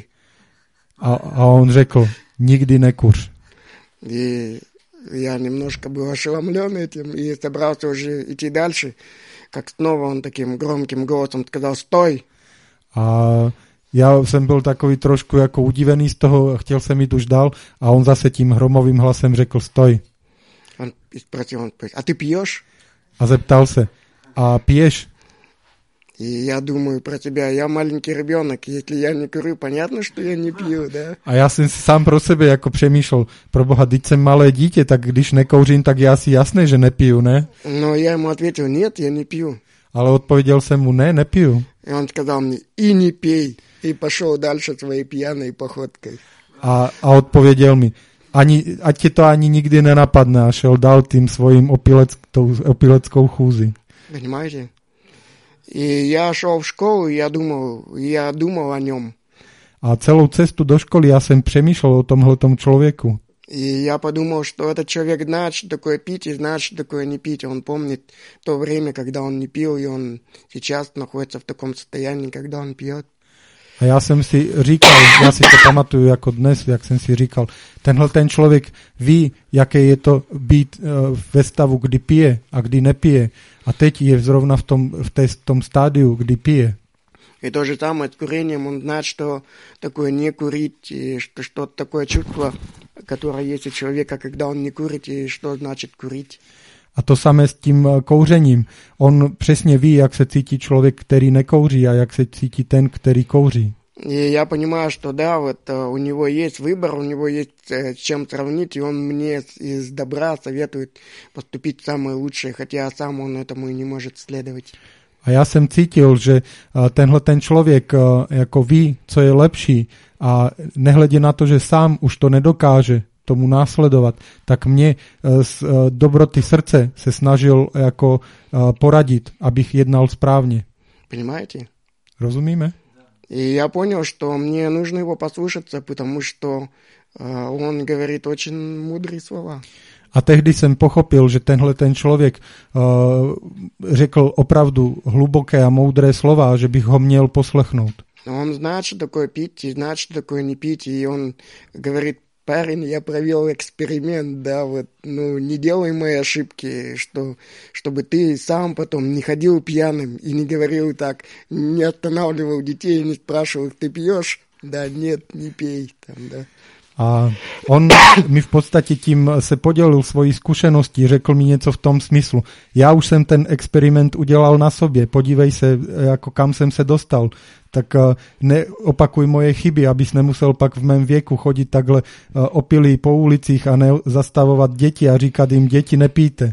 A on řekl: nikdy nekuř. И я немножко был ошеломлен этим и собрался уже идти дальше, как снова он таким громким голосом сказал: «Стой!» A já jsem byl takový trošku jako udivený z toho, chtěl jsem jít už dál a on zase tím hromovým hlasem řekl: stoj. Он спросил: «А ты пьешь?» A zeptal se: a piješ? И я думаю про тебя: я маленький ребенок, если я не курю, понятно, что я не пью, да? A já jsem si sám pro sebe jako přemýšlel: pro boha, teď jsem malé dítě, tak když nekouřím, tak je asi jasné, že nepiju, ne? Но я ему ответил: нет, я не пью. Ale odpověděl jsem mu: ne, nepiju. И он сказал мне: и не пей. И пошел дальше своей пьяной походкой. A odpověděl mi: ať ti to ani nikdy nenapadne, a šel dál tím svým opileckou chůzi. Понимаете? И я шел в школу, и я думал о нем. A celou cestu do školy já jsem přemýšlel o tomhletom člověku. И я подумал, что этот человек знает, что такое пить, и знает, что такое не пить. Он помнит то время, когда он не пил, и он сейчас находится в таком состоянии, когда он пьет. A já jsem si říkal, já si to pamatuju jako dnes, jak jsem si říkal, tenhle ten člověk ví, jaké je to být ve stavu, kdy pije a kdy nepije. A teď je zrovna v tom stádiu, kdy pije. И то же самое с курением. Он знает, что такое не курить, и что что-то такое чувство, которая есть у человека, когда он не kурит, и что значит курить. A to samé s tím kouřením. On přesně ví, jak se cítí člověk, který nekouří a jak se cítí ten, který kouří. И я понимаю, что да, вот у него есть выбор, у него есть с чем сравнить, и он мне из добра советует поступить самое лучшее, хотя сам он этому и не может следовать. A já jsem cítil, že tenhle ten člověk jako ví, co je lepší a nehledě na to, že sám už to nedokáže tomu následovat, tak mě z dobroty srdce se snažil jako poradit, abych jednal správně. Понимаете? Rozumíme? И я понял, что мне нужно его послушаться, потому что он говорит очень мудрые слова. A tehdy jsem pochopil, že tenhle ten člověk řekl opravdu hluboké a moudré slova, že bych ho měl poslechnout. Он знает, что такое пить, и знает, что такое не пить, и он говорит: парень, я провел эксперимент, да, вот, ну, не делай мои ошибки, чтобы ты сам потом не ходил пьяным и не говорил так, не останавливал детей, не спрашивал, ты пьешь? Да, нет, не pij, tam, да. A on mi v podstatě tím se podělil svojí zkušeností, řekl mi něco v tom smyslu. Já už jsem ten experiment udělal na sobě, podívej se, jako kam jsem se dostal. Tak neopakuj moje chyby, abys nemusel pak v mém věku chodit takhle opilý po ulicích a nezastavovat děti a říkat jim, děti, nepijte.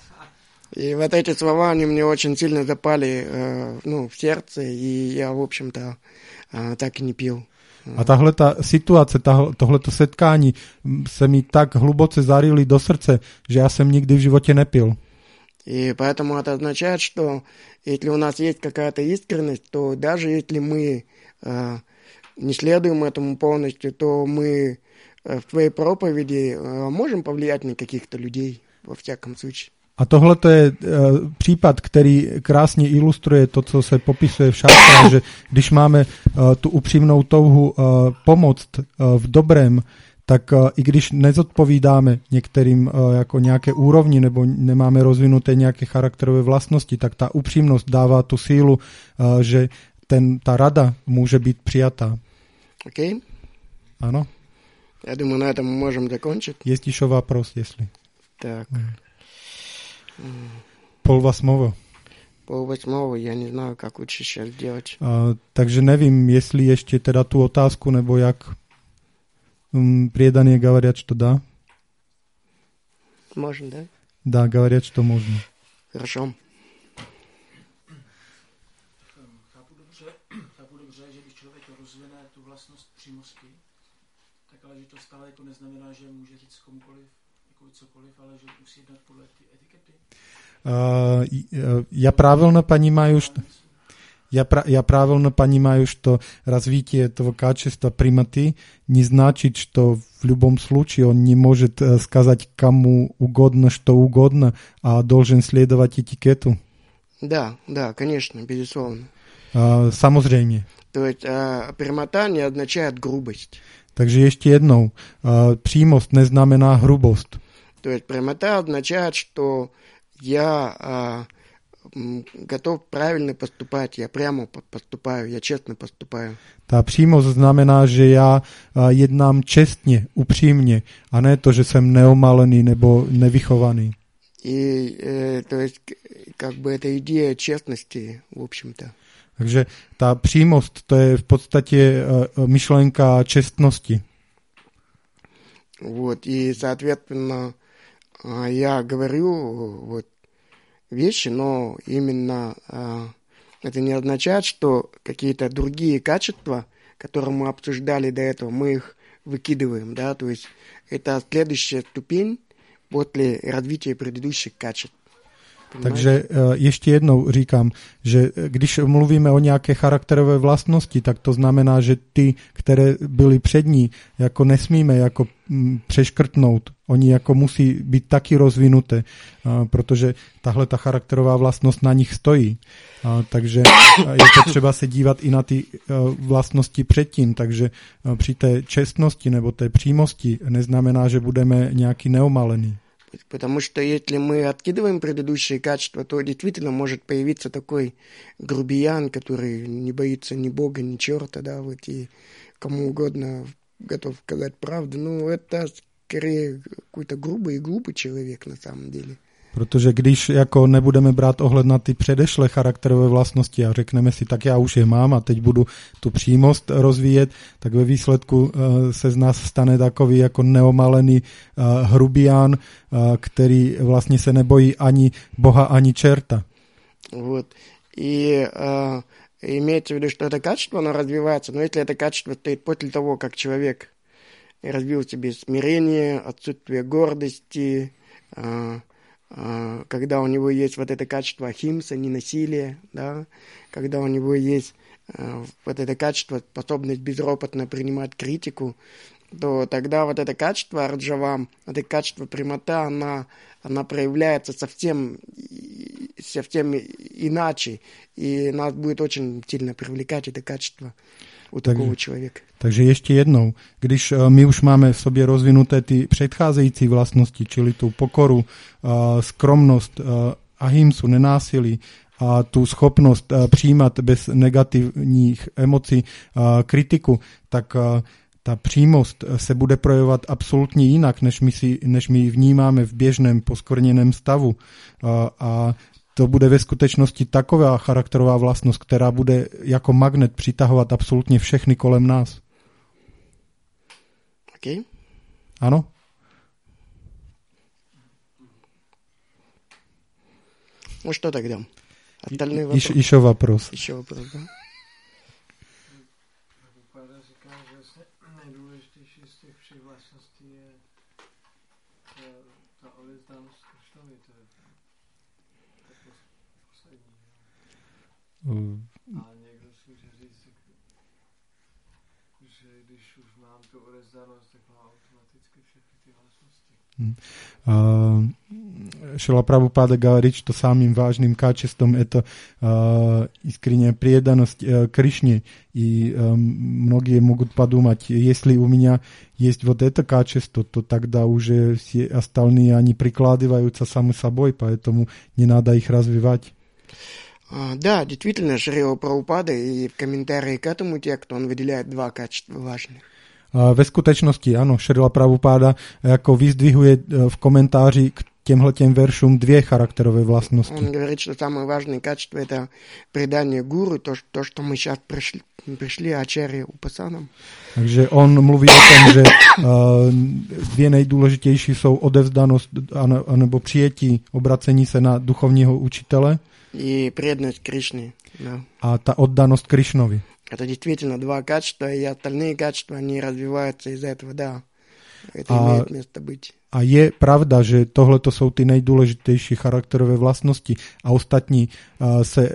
И вот эти слова, они мне очень сильно запали в сердце, и я, в общем-то, так и не пил. A tahle ta situace, tohleto setkání se mi tak hluboce zarili do srdce, že já jsem nikdy v životě nepil. И поэтому это означает, что если у нас есть какая-то искренность, то даже если мы не следуем этому полностью, то мы в своей проповеди можем повлиять на каких-то людей, во всяком случае. A tohle je případ, který krásně ilustruje to, co se popisuje v šástrách, že když máme tu upřímnou touhu pomoct v dobrém, tak i když nezodpovídáme některým jako nějaké úrovni nebo nemáme rozvinuté nějaké charakterové vlastnosti, tak ta upřímnost dává tu sílu, že ta rada může být přijatá. Окей? Ano? Я думаю, на этом мы можем закончить. Есть еще вопрос, если. Так. 7:30. 7:30, я не знаю, как лучше сейчас делать. Takže nevím, jestli ještě teda tu otázku, nebo jak предание говорят, что да. Можно, да? Да, говорят, что можно. Хорошо. Chápu dobře, že když člověk rozvine tu vlastnost přímosti, tak ale že to stále jako neznamená, že může říct komukoliv jako cokoliv, ale že musí jednat podle ty etikety. Я правильно понимаю, что развитие этого качества прямоты не значит, что в любом случае он не может сказать кому угодно, что угодно, а должен следовать этикету? Да, конечно, безусловно. Samozřejmě. То есть прямота не означает грубость. Takže ještě jednou, přímost neznamená hrubost. То есть прямота означает, что я готов правильно поступать, я прямо поступаю, я честно поступаю. Ta přímost znamená, že já jednám čestně, upřímně, a ne to, že jsem neomalený nebo nevychovaný. И то есть как бы это идея честности, в общем-то. Takže ta přímost, to je v podstatě myšlenka čestnosti. Вот, и, соответственно, я говорю вот вещи, но именно это не означает, что какие-то другие качества, которые мы обсуждали до этого, мы их выкидываем, да, то есть это следующая ступень после развития предыдущих качеств. Takže ještě jednou říkám, že když mluvíme o nějaké charakterové vlastnosti, tak to znamená, že ty, které byly před ní, jako nesmíme jako přeškrtnout. Oni jako musí být taky rozvinuté, protože tahle ta charakterová vlastnost na nich stojí. Takže je potřeba se dívat i na ty vlastnosti předtím. Takže při té čestnosti nebo té přímosti neznamená, že budeme nějaký neomalený. Потому что если мы откидываем предыдущие качества, то действительно может появиться такой грубиян, который не боится ни Бога, ни черта, да, вот, и кому угодно готов сказать правду. Ну, это скорее какой-то грубый и глупый человек на самом деле. Protože když jako nebudeme brát ohled na ty předešlé charakterové vlastnosti a řekneme si, tak já už je mám a teď budu tu přímost rozvíjet, tak ve výsledku se z nás stane takový jako neomalený hrubián, který vlastně se nebojí ani Boha, ani čerta. Вот. И имеется в виду, что это качество, оно развивается, но если это качество стоит после того, как человек развил в себе смирение, отсутствие гордости, когда у него есть вот это качество ахимса, ненасилие, да, когда у него есть вот это качество, способность безропотно принимать критику, то тогда вот это качество раджавам, это качество прямота, она проявляется совсем иначе, и нас будет очень сильно привлекать это качество u takového člověka. Takže ještě jednou, když my už máme v sobě rozvinuté ty předcházející vlastnosti, čili tu pokoru, skromnost, ahimsu, nenásilí a tu schopnost přijímat bez negativních emocí kritiku, tak ta přímost se bude projevovat absolutně jinak, než my vnímáme v běžném poskvrněném stavu. A to bude ve skutečnosti taková charakterová vlastnost, která bude jako magnet přitahovat absolutně všechny kolem nás. Okay. Ano? Ну что тогда? Остальные вопросы. Еще вопрос. Еще вопрос, да? A někdo si může říct, že když už mám tu odevzdanost, tak mám automaticky všechny ty vlastnosti. Шрила Прабхупада говорит, что самым важным качеством это искренняя преданность Кришне. И многие могут подумать, если у меня есть вот это качество, то тогда уже все остальные, они прикладываются сами собой, поэтому не надо их развивать. Да, действительно, Шрила Прабхупада и в комментарии к этому тексту он выделяет два качества важных. Ve skutečnosti, ano, Šrila Prabhupáda jako vyzdvihuje v komentáři k těmhletěm veršům dvě charakterové vlastnosti. Он говорит, что самое важное качество – это предание гуру, то, что мы сейчас пришли Ачарья Упасанам. Takže on mluví o tom, že dvě nejdůležitější jsou odevzdanost anebo přijetí, obracení se na duchovního učitele и преданность Кришне. Да. A ta oddanost Krišnovi. Это действительно два качества, и остальные качества, они развиваются из этого, да. Это имеет место быть. A je pravda, že tohleto jsou ty nejdůležitější charakterové vlastnosti a ostatní se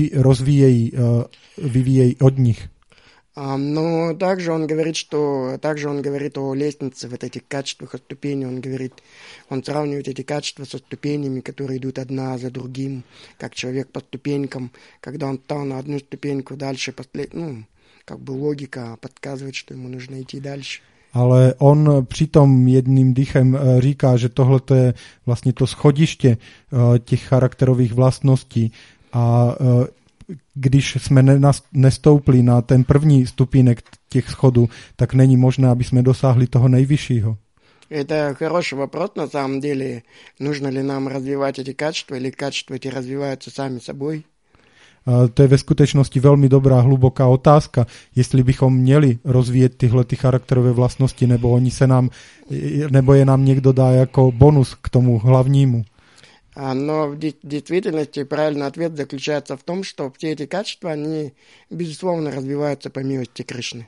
vyvíjejí od nich. Но также он говорит о лестнице вот этих качествах, о ступени. Он сравнивает эти качества со ступенями, которые идут одна за другим, как человек по ступенькам. Когда он встал на одну ступеньку, дальше как бы logika подсказывает, что ему нужно идти дальше. Ale on přitom jedným dýchem říká, že tohle je vlastně to schodiště těch charakterových vlastností a když jsme nestoupli na ten první stupínek těch schodů, tak není možné, aby jsme dosáhli toho nejvyššího. Это хороший вопрос, на самом деле. Нужно ли нам развивать эти качества, или качества эти развиваются сами собой? To je ve skutečnosti velmi dobrá, hluboká otázka, jestli bychom měli rozvíjet tyhle ty charakterové vlastnosti, nebo je nám někdo dá jako bonus k tomu hlavnímu. Но в действительности правильный ответ заключается в том, что все эти качества, они, безусловно, развиваются по милости Кришны.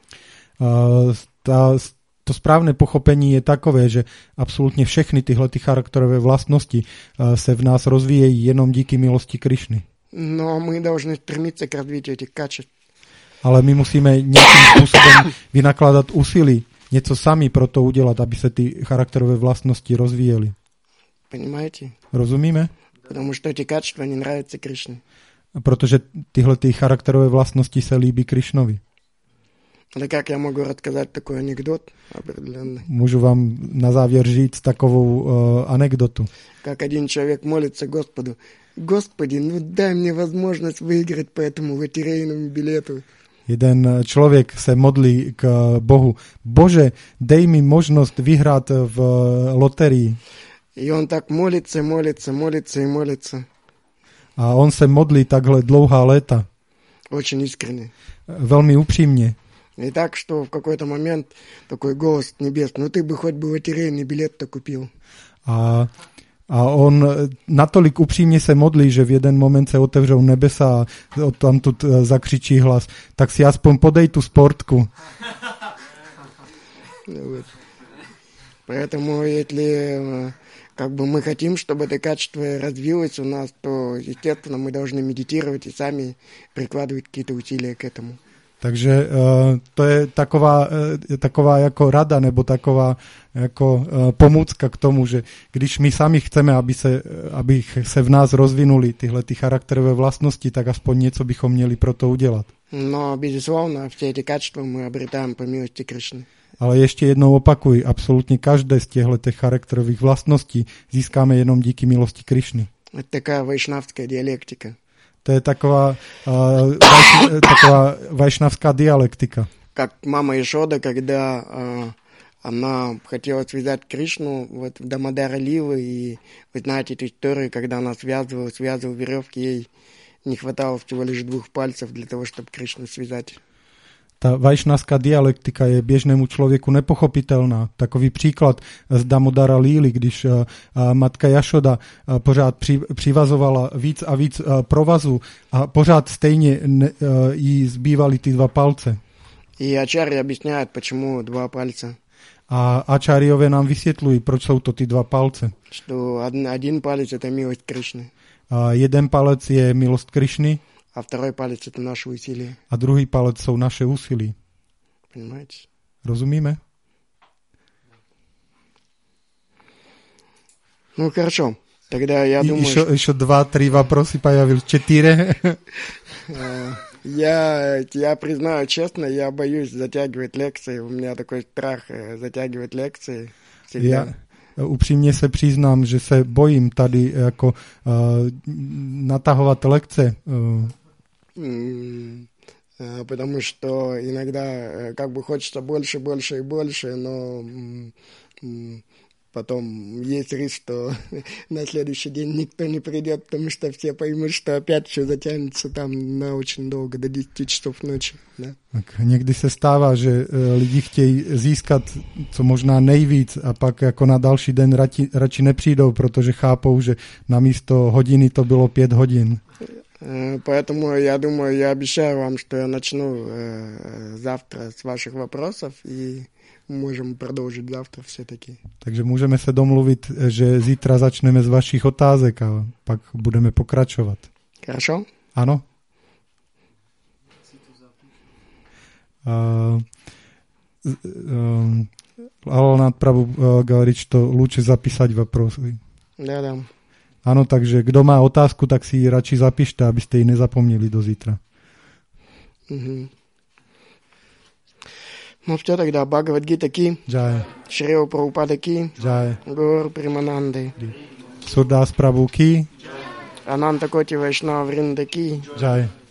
To správné pochopení je takové, že absolutně všechny tyhle ty charakterové vlastnosti se v nás rozvíjejí jenom díky milosti Krišny. Но мы должны стремиться к развитию этих качеств. Ale my musíme nějakým způsobem vynakládat úsilí, něco sami pro to udělat, aby se ty charakterové vlastnosti rozvíjely. Понимаете? Rozumíme? Потому что эти качества не нравятся Кришне. Protože tyhle ty charakterové vlastnosti se líbí Krišnovi. Да как я могу рассказать такой анекдот определенный? Můžu vám na závěr říct takovou anekdotu. Как один человек молится Господу: Господи, дай мне возможность выиграть по этому лотерейному билету. Jeden člověk se modlí k Bohu. Bože, dej mi možnost vyhrát v loterii. И он так молится, молится, молится и молится. A on se modlí takhle dlouhá léta. Очень искренне. Velmi upřímně. И так, что в какой-то момент такой голос с небес: ну ты бы хоть бы лотерейный билет-то купил. A on natolik upřímně se modlí, že v jeden moment se otevřou nebesa a odtamtud zakřičí hlas: tak si aspoň podej tu sportku. Вот. Поэтому, если как бы мы хотим, чтобы это качество развилось у нас, то, естественно, мы должны медитировать и сами прикладывать какие-то усилия к этому. Takže to je taková jako rada nebo taková jako pomůcka k tomu, že když my sami chceme, aby se v nás rozvinuly tyhle ty charakterové vlastnosti, tak aspoň něco bychom měli pro to udělat. Но, безусловно, все эти качества мы обретаем по милости Кришны. Ale ještě jednou opakuji, absolutně každé z těchto charakterových vlastností získáme jenom díky milosti Krišny. Это такая вайшнавская диалектика. To je taková vajšnavská dialektika. Как мама Ишода, когда она хотела связать Кришну вот в Дамодара Лилы, и вы знаете эту историю, когда она связывала веревки, ей не хватало всего лишь 2 пальцев для того, чтобы Кришну связать. Ta vajšnavská dialektika je běžnému člověku nepochopitelná. Takový příklad z Damodara Líly, když matka Jašoda pořád přivazovala víc a víc provazu a pořád stejně jí zbývaly ty 2 palce. И ачарьи объясняют, почему 2 пальца. A ačáriové nám vysvětlují, proč jsou to ty 2 palce. Что один палец — это милость Кришны, Jeden palec je milost Krišny, а второй палец — это наше усилие. a druhý palec jsou naše úsilí. Понимаете? Rozumíme? Ну, хорошо. Тогда я думаю... Еще 2-3 вопросы появились. 4. Я признаю честно, я боюсь затягивать лекции. У меня такой страх затягивать лекции. Já upřímně se přiznám, že se bojím tady jako natahovat lekce. Потому что иногда как бы хочется больше, больше и больше, но потом есть риск, что на следующий день никто не придет, потому что все поймут, что опять все затянется там на очень долго, до 10 časov noci. Да? Tak někdy se stává, že lidi chtějí získat co možná nejvíc a pak jako na další den radši nepřijdou, protože chápou, že na místo hodiny to bylo 5 hodin. Поэтому я думаю, я обещаю вам, что я начну завтра с ваших вопросов и můžeme продолжить завтра все-таки. Takže můžeme se domluvit, že zítra začneme z vašich otázek a pak budeme pokračovat. Хорошо? Ano? Alalnát Prabhu говорит, что лучше записать вопросы. Да. Ano, takže kdo má otázku, tak si ji radši zapište, abyste ji nezapomněli do zítra. Угу. Ну все, тогда Бхагавад-гита ки, Шрила Прабхупада ки, Гаур Примананды, Сурдас Прабhu ки, Ананта Коти Вайшнава Вринда ки,